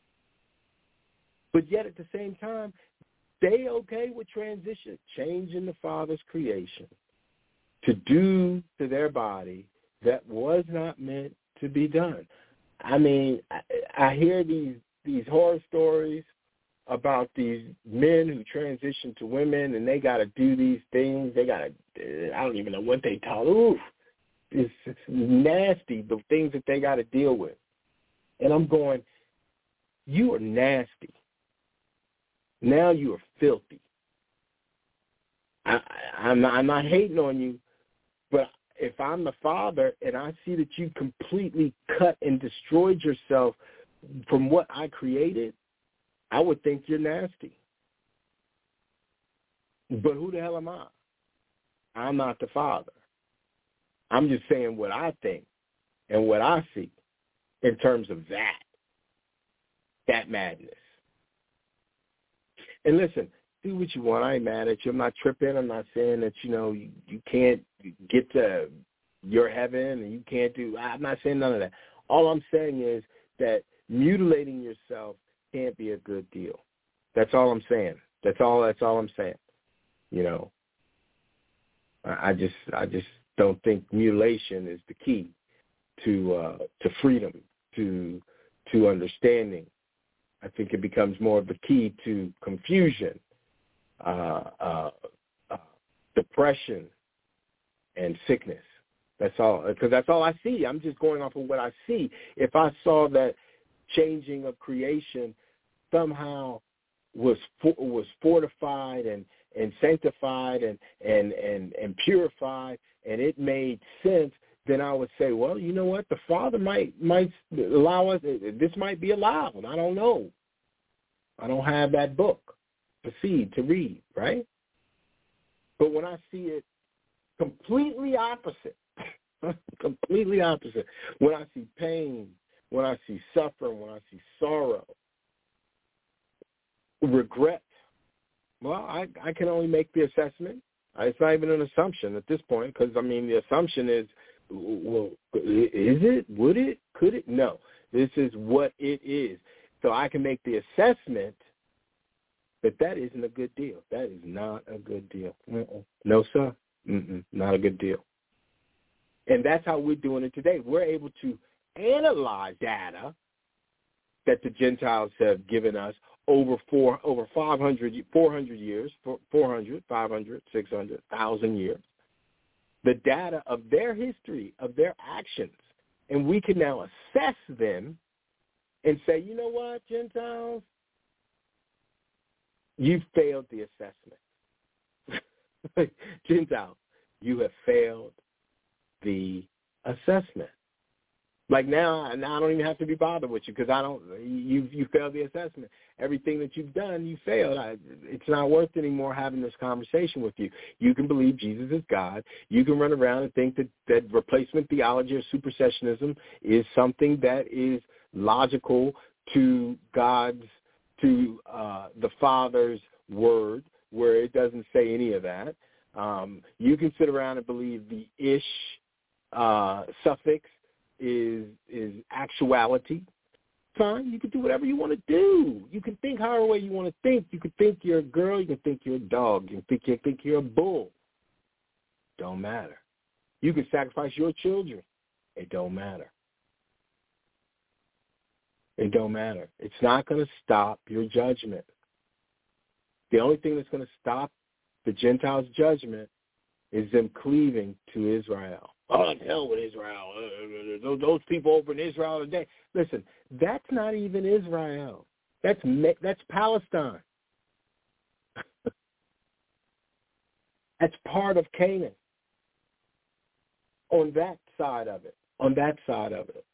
But yet at the same time, they okay with transition, changing the Father's creation to do to their body that was not meant to be done. I mean, I, I hear these these horror stories about these men who transition to women and they got to do these things. They got to, I don't even know what they call it. Ooh. It's, it's nasty, the things that they got to deal with. And I'm going, you are nasty. Now you are filthy. I, I, I'm, not, I'm not hating on you, but if I'm the Father and I see that you completely cut and destroyed yourself from what I created, I would think you're nasty. But who the hell am I? I'm not the Father. I'm just saying what I think and what I see in terms of that, that madness. And listen, do what you want. I ain't mad at you. I'm not tripping. I'm not saying that, you know, you, you can't get to your heaven and you can't do, I'm not saying none of that. All I'm saying is that mutilating yourself can't be a good deal. That's all I'm saying. That's all, that's all I'm saying. You know, I, I just, I just, don't think mutilation is the key to uh, to freedom, to to understanding. I think it becomes more of the key to confusion, uh, uh, uh, depression, and sickness. That's all, because that's all I see. I'm just going off of what I see. If I saw that changing of creation somehow was for, was fortified and, and sanctified and, and, and, and purified, and it made sense, then I would say, well, you know what? The Father might might allow us. This might be allowed. I don't know. I don't have that book to see, to read, right? But when I see it completely opposite, completely opposite, when I see pain, when I see suffering, when I see sorrow, regret, well, I, I can only make the assessment. It's not even an assumption at this point because, I mean, the assumption is, well, is it? Would it? Could it? No. This is what it is. So I can make the assessment that that isn't a good deal. That is not a good deal. Uh-uh. No, sir. Mm-mm. Not a good deal. And that's how we're doing it today. We're able to analyze data that the Gentiles have given us over four, over five hundred, four hundred years, four hundred, five hundred, six hundred, one thousand years, the data of their history, of their actions, And we can now assess them and say, you know what, Gentiles? You failed the assessment. Gentiles, you have failed the assessment. Like now, now I don't even have to be bothered with you because I don't. You you failed the assessment. Everything that you've done, you failed. I, it's not worth anymore having this conversation with you. You can believe Jesus is God. You can run around and think that, that replacement theology or supersessionism is something that is logical to God's, to uh, the Father's word, where it doesn't say any of that. Um, you can sit around and believe the ish uh, suffix is is actuality. Fine, you can do whatever you want to do. You can think however way you want to think. You can think you're a girl. You can think you're a dog. You can think you think you're a bull. Don't matter. You can sacrifice your children. It don't matter. It don't matter. It's not going to stop your judgment. The only thing that's going to stop the Gentiles' judgment is them cleaving to Israel. Oh, the hell with Israel. Uh, those people over in Israel today. Listen, that's not even Israel. That's that's Palestine. That's part of Canaan. On that side of it. On that side of it.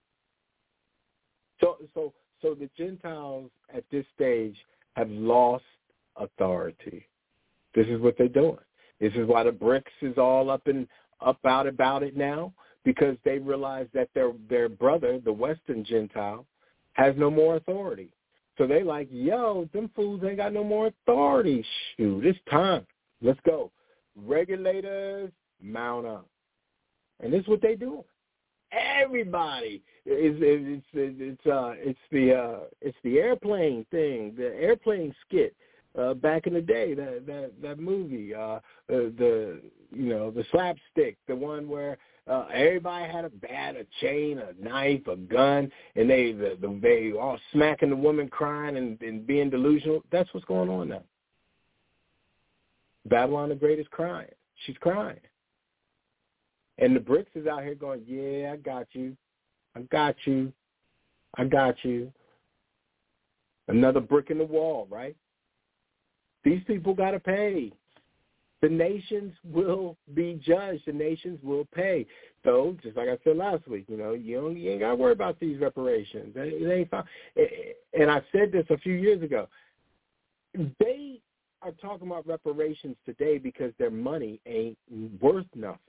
So, so, so the Gentiles at this stage have lost authority. This is what they're doing. This is why the BRICS is all up and up out about it now, because they realize that their their brother, the Western Gentile, has no more authority. So they like, yo, them fools ain't got no more authority. Shoot, it's time. Let's go. Regulators, mount up. And this is what they do. Everybody is it's it's uh it's the uh it's the airplane thing, the airplane skit. Uh, back in the day, that that that movie, uh, the, the you know the slapstick, the one where uh, everybody had a bat, a chain, a knife, a gun, and they the, the, they all smacking the woman, crying and, and being delusional. That's what's going on now. Babylon the Great is crying. She's crying, and the BRICS is out here going, yeah, I got you, I got you, I got you. Another brick in the wall, right? These people got to pay. The nations will be judged. The nations will pay. So, just like I said last week, you know, you, don't, you ain't got to worry about these reparations. It ain't fine. And I said this a few years ago. They are talking about reparations today because their money ain't worth nothing.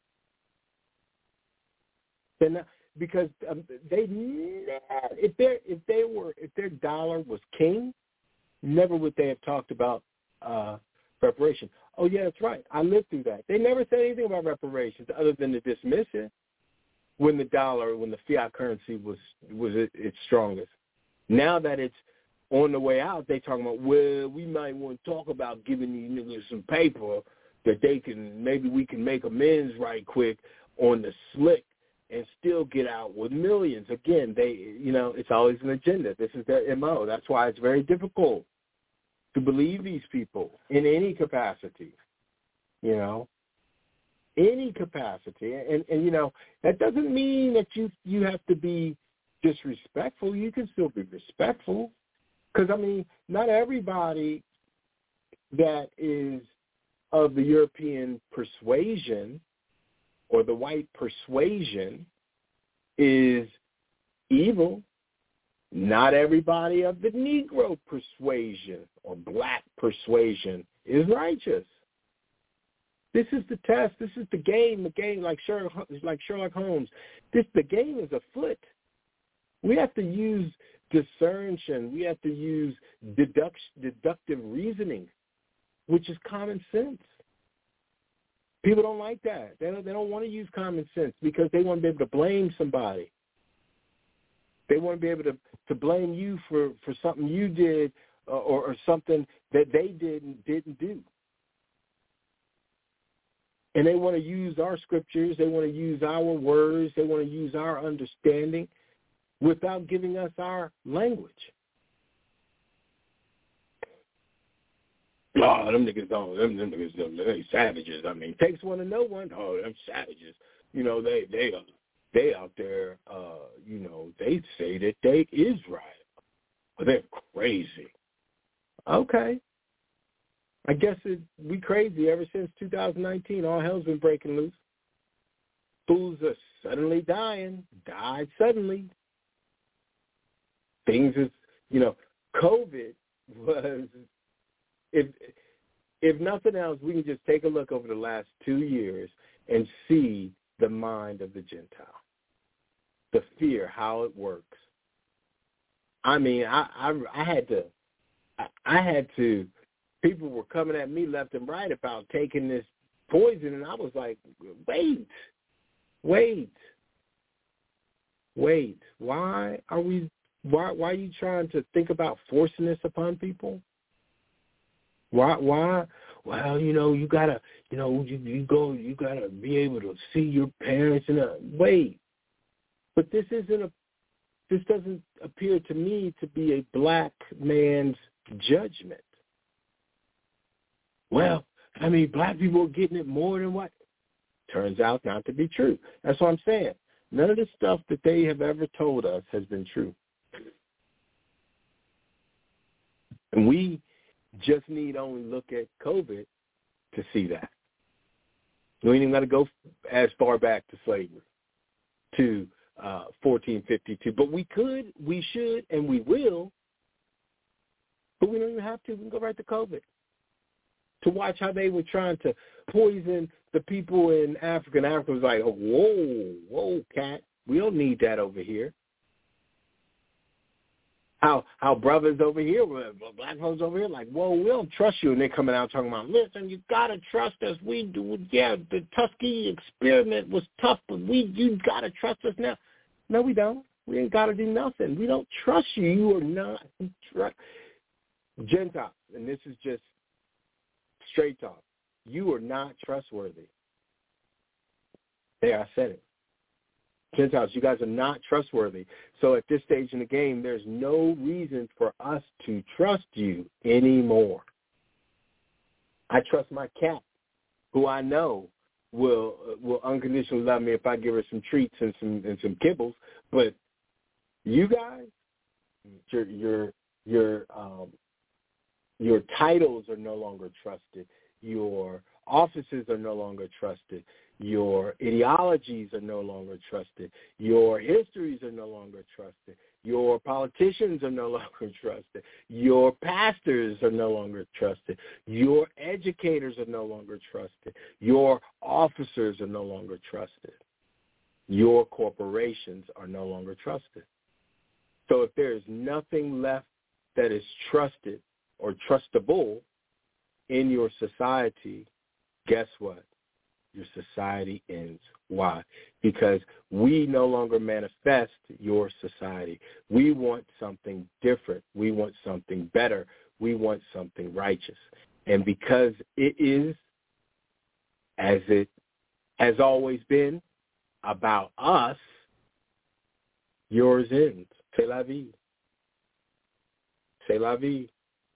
They're not, because um, they, if they if they were if their dollar was king, never would they have talked about uh, reparation. Oh, yeah, that's right. I lived through that. They never said anything about reparations other than to dismiss it when the dollar, when the fiat currency was was at its strongest. Now that it's on the way out, they talking about, well, we might want to talk about giving these niggas some paper that they can, maybe we can make amends right quick on the slick and still get out with millions. Again, they, you know, it's always an agenda. This is their M O. That's why it's very difficult to believe these people in any capacity, you know, any capacity. And, and you know, that doesn't mean that you, you have to be disrespectful. You can still be respectful. Because, I mean, not everybody that is of the European persuasion or the white persuasion is evil. Not everybody of the Negro persuasion or black persuasion is righteous. This is the test. This is the game. The game, like Sherlock, like Sherlock Holmes. This the game is afoot. We have to use discernment. We have to use deduct, deductive reasoning, which is common sense. People don't like that. They don't, they don't want to use common sense because they want to be able to blame somebody. They want to be able to, to blame you for, for something you did uh, or, or something that they did and didn't do. And they want to use our scriptures. They want to use our words. They want to use our understanding without giving us our language. Oh, them niggas don't. Them, them niggas, them, they savages. I mean, takes one to know one. Oh, them savages. You know, they they are they out there, uh, you know, they say that they Israel. They're crazy. Okay. I guess it, we crazy ever since two thousand nineteen. All hell's been breaking loose. Fools are suddenly dying, died suddenly. Things is, you know, COVID was, if if nothing else, we can just take a look over the last two years and see the mind of the Gentile, the fear, how it works. I mean, I I, I had to, I, I had to, people were coming at me left and right about taking this poison, and I was like, wait, wait, wait. Why are we, why, why are you trying to think about forcing this upon people? Why, why? Well, you know, you gotta, you know, you, you go, you gotta be able to see your parents and uh, wait. But this isn't a, this doesn't appear to me to be a black man's judgment. Well, I mean, black people are getting it more than what? Turns out not to be true. That's what I'm saying. None of the stuff that they have ever told us has been true. And we just need only look at COVID to see that. We ain't even got to go as far back to slavery, to uh, fourteen fifty-two. But we could, we should, and we will. But we don't even have to. We can go right to COVID. To watch how they were trying to poison the people in Africa. And Africa was like, oh, whoa, whoa, cat. We don't need that over here. How how brothers over here, black folks over here, like, whoa, we don't trust you. And they're coming out talking about, listen, you got to trust us. We do. Yeah, the Tuskegee experiment was tough, but we you got to trust us now. No, we don't. We ain't got to do nothing. We don't trust you. You are not trust. Gentiles, and this is just straight talk. You are not trustworthy. There, I said it. Gentiles, you guys are not trustworthy. So at this stage in the game, there's no reason for us to trust you anymore. I trust my cat, who I know will will unconditionally love me if I give her some treats and some and some kibbles. But you guys, your your your um, your titles are no longer trusted. Your offices are no longer trusted. Your ideologies are no longer trusted. Your histories are no longer trusted. Your politicians are no longer trusted. Your pastors are no longer trusted. Your educators are no longer trusted. Your officers are no longer trusted. Your corporations are no longer trusted. So if there is nothing left that is trusted or trustable in your society, guess what? Your society ends. Why? Because we no longer manifest your society. We want something different. We want something better. We want something righteous. And because it is, as it has always been, about us, yours ends. C'est la vie. C'est la vie.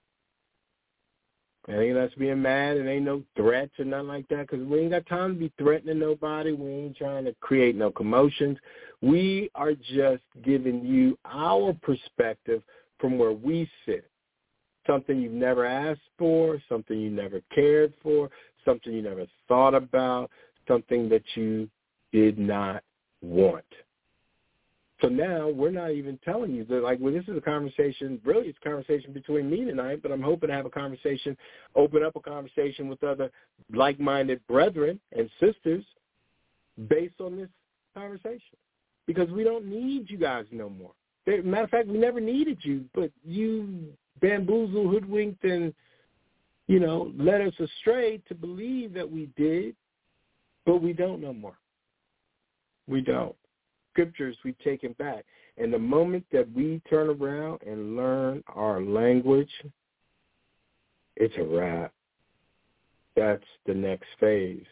It ain't us being mad. It ain't no threats or nothing like that, because we ain't got time to be threatening nobody. We ain't trying to create no commotions. We are just giving you our perspective from where we sit. Something you've never asked for, something you never cared for, something you never thought about, something that you did not want. So now we're not even telling you that, like, well, this is a conversation, really it's a conversation between me tonight, but I'm hoping to have a conversation, open up a conversation with other like-minded brethren and sisters based on this conversation, because we don't need you guys no more. Matter of fact, we never needed you, but you bamboozled, hoodwinked, and, you know, led us astray to believe that we did, but we don't no more. We don't. Scriptures we've taken back. And the moment that we turn around and learn our language, it's a wrap. That's the next phase.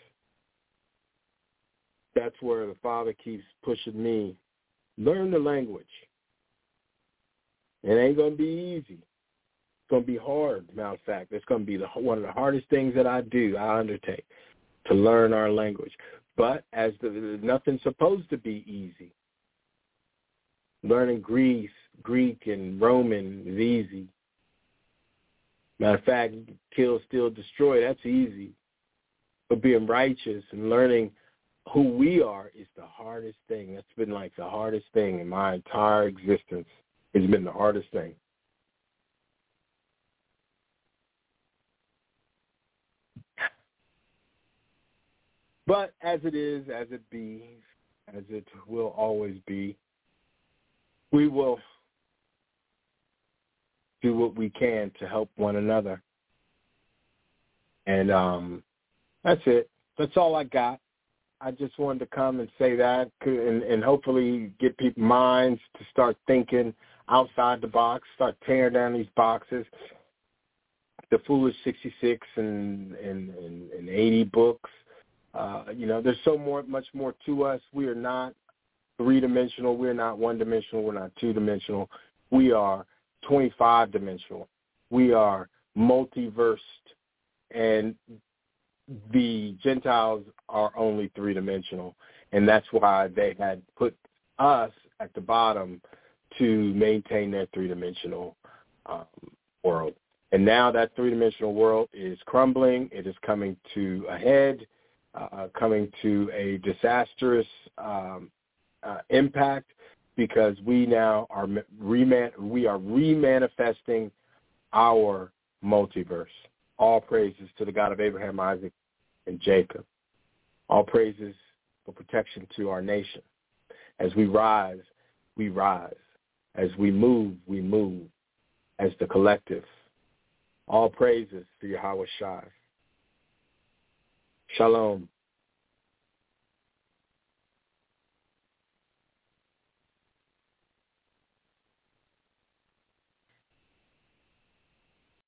That's where the Father keeps pushing me. Learn the language. It ain't going to be easy. It's going to be hard, matter of fact. It's going to be the, one of the hardest things that I do, I undertake. to learn our language. But as the, nothing's supposed to be easy. Learning Greece, Greek and Roman is easy. Matter of fact, kill, steal, destroy, that's easy. But being righteous and learning who we are is the hardest thing. That's been like the hardest thing in my entire existence. It's been the hardest thing. But as it is, as it be, as it will always be, we will do what we can to help one another. And um, that's it. That's all I got. I just wanted to come and say that and, and hopefully get people's minds to start thinking outside the box, start tearing down these boxes. The Foolish sixty-six and, and, and, and eighty books. Uh, you know, there's so more, much more to us. We are not three-dimensional. We're not one-dimensional. We're not two-dimensional. We are twenty-five dimensional. We are multiversed, and the Gentiles are only three-dimensional, and that's why they had put us at the bottom to maintain their three-dimensional um, world. And now that three-dimensional world is crumbling. It is coming to a head, uh, coming to a disastrous um, uh, impact, because we now are reman- we are remanifesting our multiverse. All praises to the God of Abraham, Isaac, and Jacob. All praises for protection to our nation. As we rise, we rise. As we move, we move as the collective. All praises to Yahweh Shai. Shalom.